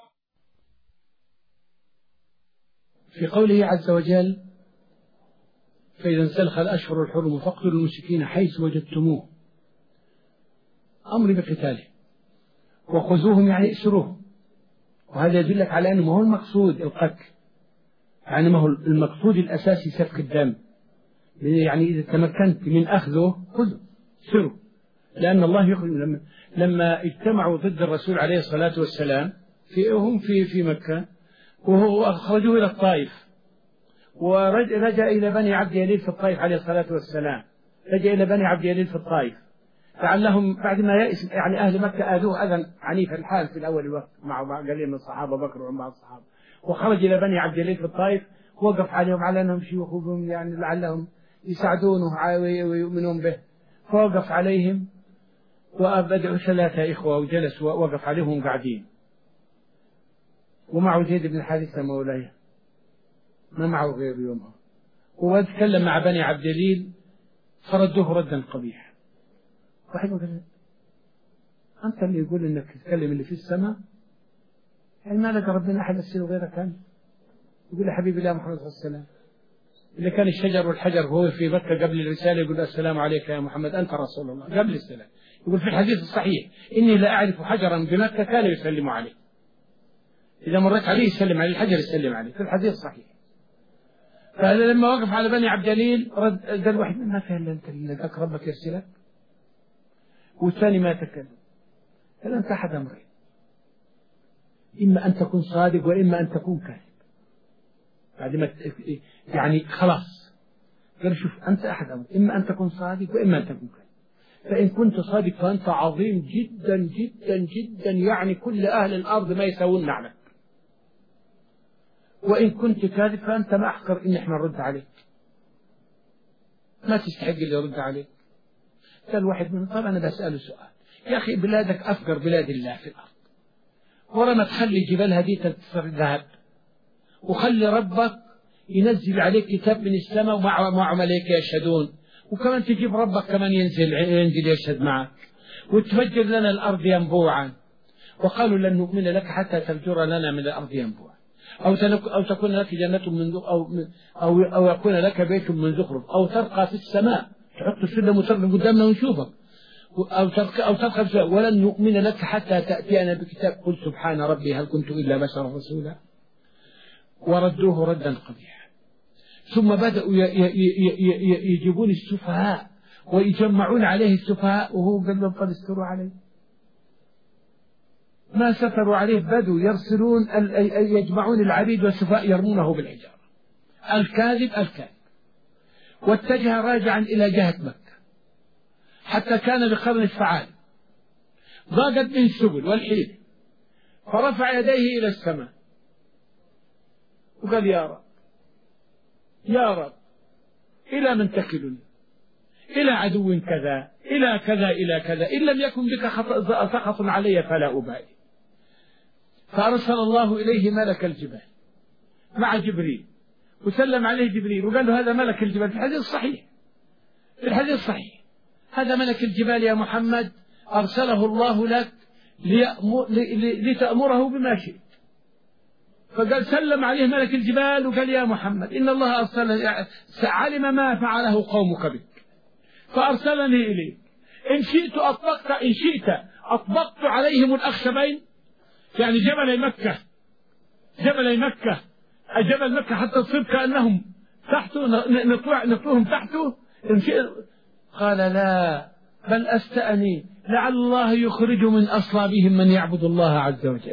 في قوله عز وجل فإذا انسلخ الأشهر الحرم فاقتلوا المشركين حيث وجدتموه، أمر بقتاله، وخذوهم يعني اسروه. وهذا يدلك على أنه ما هو المقصود القتل، يعني ما هو المقصود الأساسي سفك الدم، يعني إذا تمكنت من أخذه خذه سره، لأن الله يخرج. لما, لما اجتمعوا ضد الرسول عليه الصلاة والسلام في هم في في مكة، وهو أخرجوه إلى الطائف، ورجع إلى بني عبد يليل في الطائف عليه الصلاة والسلام، رجع إلى بني عبد يليل في الطائف، لعلهم بعد ما يأس يعني أهل مكة آذوه أذى عنيف الحال في الأول الوقت مع قليل من الصحابة بكر وعمر الصحابة، وخرج إلى بني عبد يليل في الطائف، وقف عليهم على أنهم شيوخهم يعني لعلهم يساعدونه ويؤمنون به، فوقف عليهم وأبدعوا ثلاثة إخوة وجلسوا ووقف عليهم قاعدين، ومعه زيد بن حارثة مولاي ما معه غير يومها، وتكلم مع بني عبد يليل فردوه ردا قبيح. واحد قال أنت اللي يقول إنك تتكلم اللي في السماء، يعني ما لك ربنا أحد أرسله غيرك أنت؟ يقول يا حبيبي الله محمد صلى الله عليه وسلم اللي كان الشجر والحجر هو في مكة قبل الرسالة يقول السلام عليك يا محمد أنت رسول الله قبل السلام. يقول في الحديث الصحيح إني لا أعرف حجرا بمكة كان يسلم عليه، إذا مرت عليه يسلم عليه، الحجر يسلم عليه، في الحديث الصحيح. فهذا لما وقف على بني عبد يليل رد قال واحد ما فيه إلا أنت اللي لك ربك يرسلك، والثاني ما تكلم، قال أنت أحد أمرين، إما أن تكون صادق وإما أن تكون كاذب. بعد ما يعني خلاص قال شوف أنت أحد أمرين، إما أن تكون صادق وإما أن تكون كاذب، فإن كنت صادق فأنت عظيم جدا جدا جدا، يعني كل أهل الأرض ما يسوون نعمك، وإن كنت كاذب فأنت ما أحقر إن إحنا نرد عليك، ما تستحق اللي يرد عليك. قال واحد منهم طب أنا بسأله سؤال، يا أخي بلادك أفقر بلاد الله في الأرض، ورا تخلي جبالها دي تصير ذهب، وخلي ربك ينزل عليك كتاب من السماء ومع ملائكة يشهدون، وكمان تجيب ربك كمان ينزل ينزل يشهد معك، وتفجر لنا الأرض ينبوعا، وقالوا لن نؤمن لك حتى تفجر لنا من الأرض ينبوعا، أو أو تكون لك جنة من أو أو أو يكون لك بيت من زخرف، أو ترقى في السماء، تحط السلم وترقى قدامنا ونشوفك، أو ترقى أو ترقى في السماء، ولن نؤمن لك حتى تأتينا بكتاب. قل سبحان ربي هل كنت إلا بشرا رسولا. وردوه ردا قبيحا. ثم بدأوا يجيبون السفهاء ويجمعون عليه السفهاء، وهو قال لهم قد استروا عليه، ما ستروا عليه، بدوا يرسلون يجمعون العبيد والسفهاء يرمونه بالحجارة. الكاذب الكاذب. واتجه راجعا إلى جهة مكة، حتى كان بقرن الفعال، ضاقت به السبل والحيل، فرفع يديه إلى السماء وقال يا رب يا رب إلى من تكلني؟ إلى عدو كذا إلى كذا إلى كذا، إن لم يكن بك سخط علي فلا أبالي. فأرسل الله إليه ملك الجبال مع جبريل، وسلم عليه جبريل وقال له هذا ملك الجبال، في الحديث الصحيح في الحديث الصحيح هذا ملك الجبال يا محمد، أرسله الله لك لتأمره بما شئت. فقال سلم عليه ملك الجبال وقال يا محمد إن الله أرسل علم ما فعله قومك بك فأرسلني إليك، إن شئت أطبقت إن شئت أطبقت عليهم الأخشبين، يعني جبلي مكة جبلي مكة جبل مكة حتى تصير كأنهم تحته نطوهم تحته إن شئت. قال لا بل أستأني لعل الله يخرج من أصلابهم من يعبد الله عز وجل.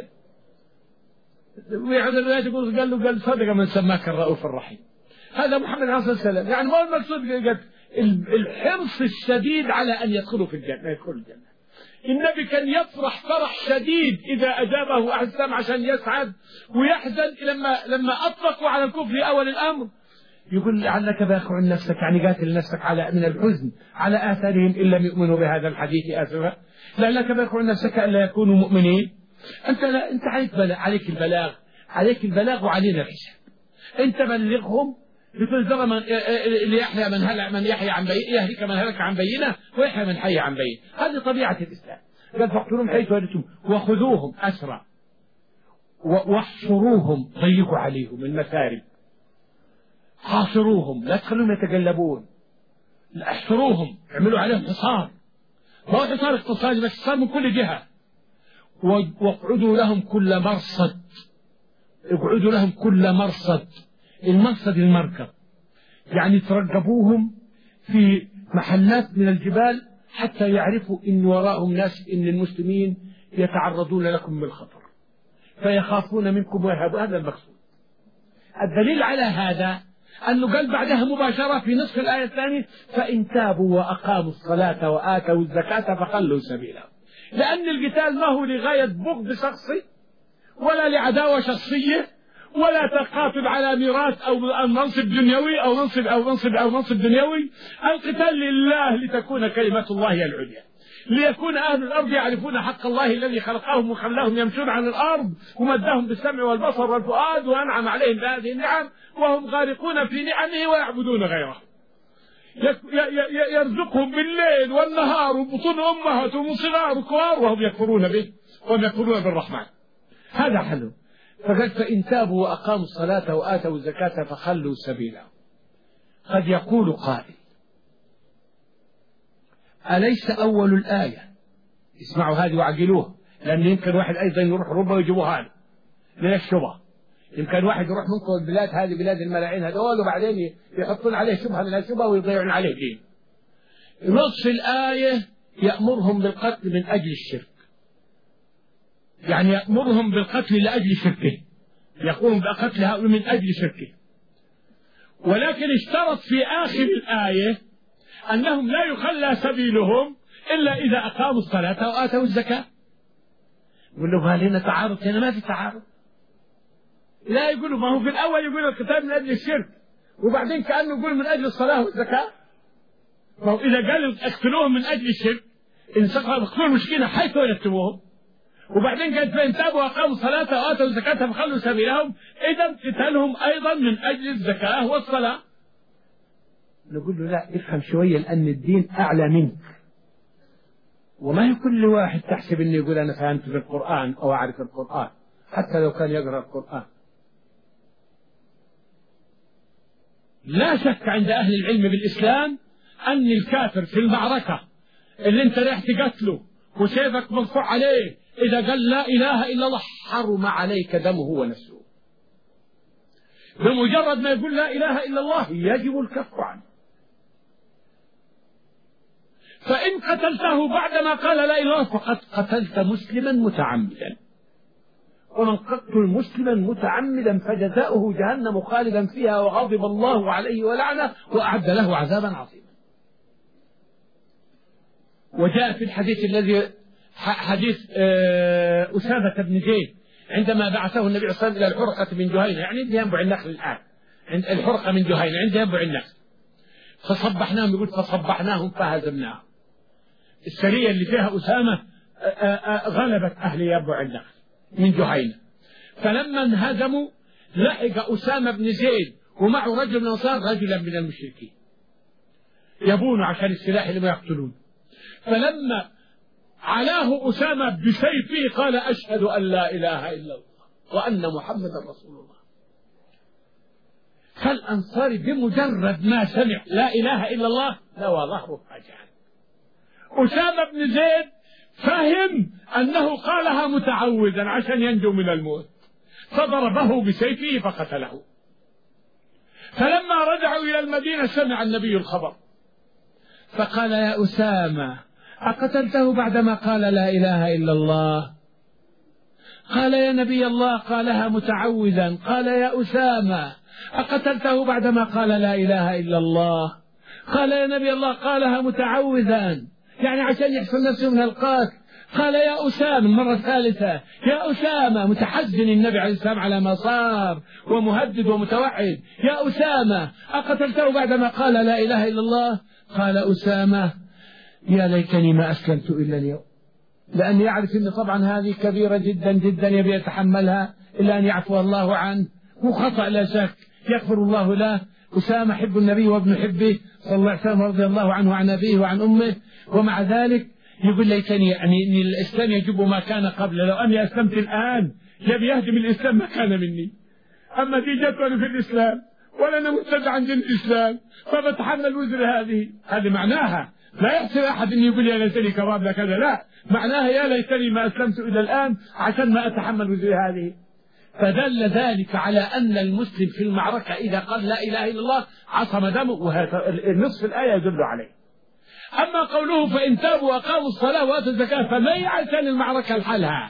ويعود الرواية يقول قال له قال صدق من سماك الرؤوف الرحيم. هذا محمد عليه الصلاة والسلام، يعني ما المقصود الحرص الشديد على أن يدخلوا في الجنة يدخلوا الجنة. النبي كان يفرح فرح شديد إذا أجابه أحد سمع عشان يسعد، ويحزن لما لما أطلقوا على الكفر أول الأمر، يقول لعلك باخع نفسك، يعني قاتل نفسك على من الحزن على آثارهم إن لم يؤمنوا بهذا الحديث آسفا، لعلك باخع نفسك ألا يكونوا مؤمنين. أنت لا أنت عليك بلاغ عليك البلاغ عليك البلاغ وعلينا الحساب. أنت بلغهم لتنذر من ليحيى من هلك من يحيى عن بينه يهلك من هلك عن بينه ويحيى من حي عن بينه. هذه طبيعة الإسلام. قال فاقتلوهم حيث وجدتم وخذوهم أسرى واحصروهم، ضيقوا عليهم المثاري، حاصروهم لا تخلوهم يتقلبون، احصروهم اعملوا عليهم حصار، ما هو حصار اقتصادي بس حصار من كل جهة، واقعدوا لهم كل مرصد اقعدوا لهم كل مرصد. المرصد المركب، يعني ترقبوهم في محلات من الجبال حتى يعرفوا إن وراءهم ناس، إن المسلمين يتعرضون لكم بالخطر فيخافون منكم ويهابون. هذا المقصود. الدليل على هذا أنه قال بعدها مباشرة في نصف الآية الثانية فإن تابوا وأقاموا الصلاة وآتوا الزكاة فخلوا سبيلهم، لأن القتال ما هو لغاية بغض شخصي ولا لعداوة شخصية ولا تقاتل على ميراث أو منصب دنيوي أو منصب أو منصب أو منصب دنيوي. القتال لله لتكون كلمة الله هي العليا، ليكون أهل الأرض يعرفون حق الله الذي خلقهم وخلاهم يمشون على الأرض ومدهم بالسمع والبصر والفؤاد وأنعم عليهم بهذه النعم وهم غارقون في نعمه ويعبدون غيره، يرزقهم بالليل والنهار وبطون أمهاتهم وصغار وكبار وهم يكفرون به وهم يكفرون بالرحمن. هذا حلو. فقال فإن تابوا وأقاموا الصلاة وآتوا الزكاة فخلوا سبيلهم. قد يقول قائل أليس أول الآية، اسمعوا هذه وعقلوها، لأن يمكن واحد أيضا يروح ربما ويجيبوها هذه من الشبهة، يمكن واحد يروح منكم البلاد هذه بلاد الملاعين هذول وبعدين يحطون عليه شبهة من الشبهة ويضيعون عليه دين. نصف الآية يأمرهم بالقتل من أجل الشرك، يعني يأمرهم بالقتل لأجل شركه، يقوم بقتل هؤلاء من أجل شركه، ولكن اشترط في آخر الآية أنهم لا يخلى سبيلهم إلا إذا أقاموا الصلاة وآتوا الزكاة. يقول له هل هنا تعارض؟ هنا ما في تعارض. لا يقولوا ما هو في الأول يقول القتال من أجل الشرك وبعدين كأنه يقول من أجل الصلاة والزكاة. ما هو إذا قالوا اقتلوهم من أجل الشرك إن سقطوا اقتلوا المشركين حيث وجدتموهم، وبعدين قال فإن تابوا وأقاموا الصلاة وآتوا الزكاة فخلوا سبيلهم، إذا قتالهم أيضا من أجل الزكاة والصلاة. نقول له لا افهم شوية، لأن الدين أعلى منك، وما هي كل واحد تحسب إنه يقول أنا فهمت في القرآن أو أعرف القرآن حتى لو كان يقرأ القرآن. لا شك عند أهل العلم بالإسلام أن الكافر في المعركة اللي أنت رايح تقتله وسيفك مرفوع عليه إذا قال لا إله إلا الله حرم عليك دمه ونفسه، بمجرد ما يقول لا إله إلا الله يجب الكف عنه. فإن قتلته بعدما قال لا إله إلا الله فقد قتلت مسلما متعمدا، ومن قتل مسلما متعمدا فجزاؤه جهنم خالدا فيها وغضب الله عليه ولعنه وأعد له عذابا عظيما. وجاء في الحديث الذي حديث أسامة بن زيد عندما بعثه النبي صلى الله عليه وسلم إلى الحرقة من جهينة، يعني عند ينبع النخل الآن، عند الحرقة من جهينة عند ينبع النخل، فصبحناهم، يقول فصبحناهم فهزمناهم. السرية اللي فيها أسامة غلبت أهل ينبع النخل من جهينة، فلما انهزموا لحق أسامة بن زيد ومعه رجل من الأنصار رجلا من المشركين يبون عشان السلاح اللي ما يقتلون، فلما علاه أسامة بسيفه قال أشهد أن لا إله إلا الله وأن محمدا رسول الله. فالأنصاري بمجرد ما سمع لا إله إلا الله نوى ظهره فجأة. أسامة بن زيد فهم أنه قالها متعوذا عشان ينجو من الموت، فضربه بسيفه فقتله. فلما رجعوا إلى المدينة سمع النبي الخبر فقال يا أسامة أقتلته بعدما قال لا إله إلا الله؟ قال يا نبي الله قالها متعوذا. قال يا أسامة أقتلته بعدما قال لا إله إلا الله؟ قال يا نبي الله قالها متعوذا، يعني عشان يحصل نفسه من القاتل. قال يا أسامة المرة الثالثة يا أسامة، متحزن النبي عليه السلام على ما صار ومهدد ومتوعد، يا أسامة أقتلته بعدما قال لا إله إلا الله؟ قال أسامة يا ليتني ما أسلمت إلا اليوم، لأن يعرف أن طبعا هذه كبيرة جدا جدا يبي يتحملها إلا أن يعفو الله عنه، وخطأ لا شك يغفر الله له. أسامة حب النبي وابن حبه صلى الله عليه وسلم رضي الله عنه وعن أبيه وعن أمه، ومع ذلك يقول ليتني يعني أن الإسلام يجب ما كان قبله، لو أني أسلمت الآن يبي يهدم الإسلام ما كان مني، أما دي جت وأنا في الإسلام ولا أنا مرتد عن دين الإسلام فبتحمل وزر هذه. هذه معناها لا يحسن أحد أن يقول يا ليتني كراب كذا، لا، معناها يا ليتني ما أسلمت إلى الآن عشان ما أتحمل وزر هذه. فدل ذلك على أن المسلم في المعركة إذا قال لا إله إلا الله عصم دمه، وهذا النصف الآية يدل عليه. أما قوله فإن تابوا وأقاموا الصلاة وآتوا الزكاة فما عشان المعركة لحالها،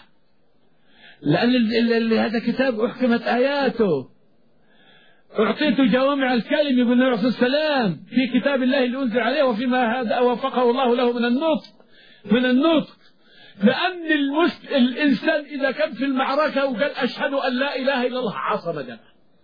لأن هذا كتاب أحكمت آياته، أعطيت جوامع الكلم يقول النبي عليه السلام في كتاب الله اللي أنزل عليه، وفيما هذا وفقه الله له من النطق من النطق لأن المسلم الإنسان إذا كان في المعركة وقال أشهد أن لا إله إلا الله عصم دمه،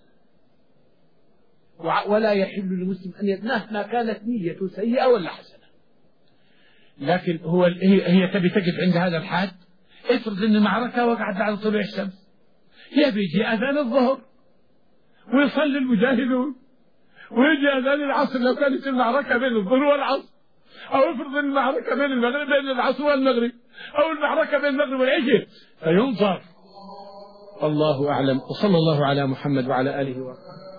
ولا يحل للمسلم أن مهما كانت نيته سيئة ولا حسنة. لكن هو هي, هي تبي تقف عند هذا الحد. افرض أن المعركة وقعت بعد طلوع الشمس، يبي يجي أذان الظهر ويصلي المجاهدون، ويجي أذان العصر لو كانت المعركة بين الظهر والعصر، أو افرض المعركة بين المغرب بين العصر والمغرب، أو المعركة بين المغرب والعشاء، فينظر. الله أعلم، وصلى الله على محمد وعلى آله وصحبه.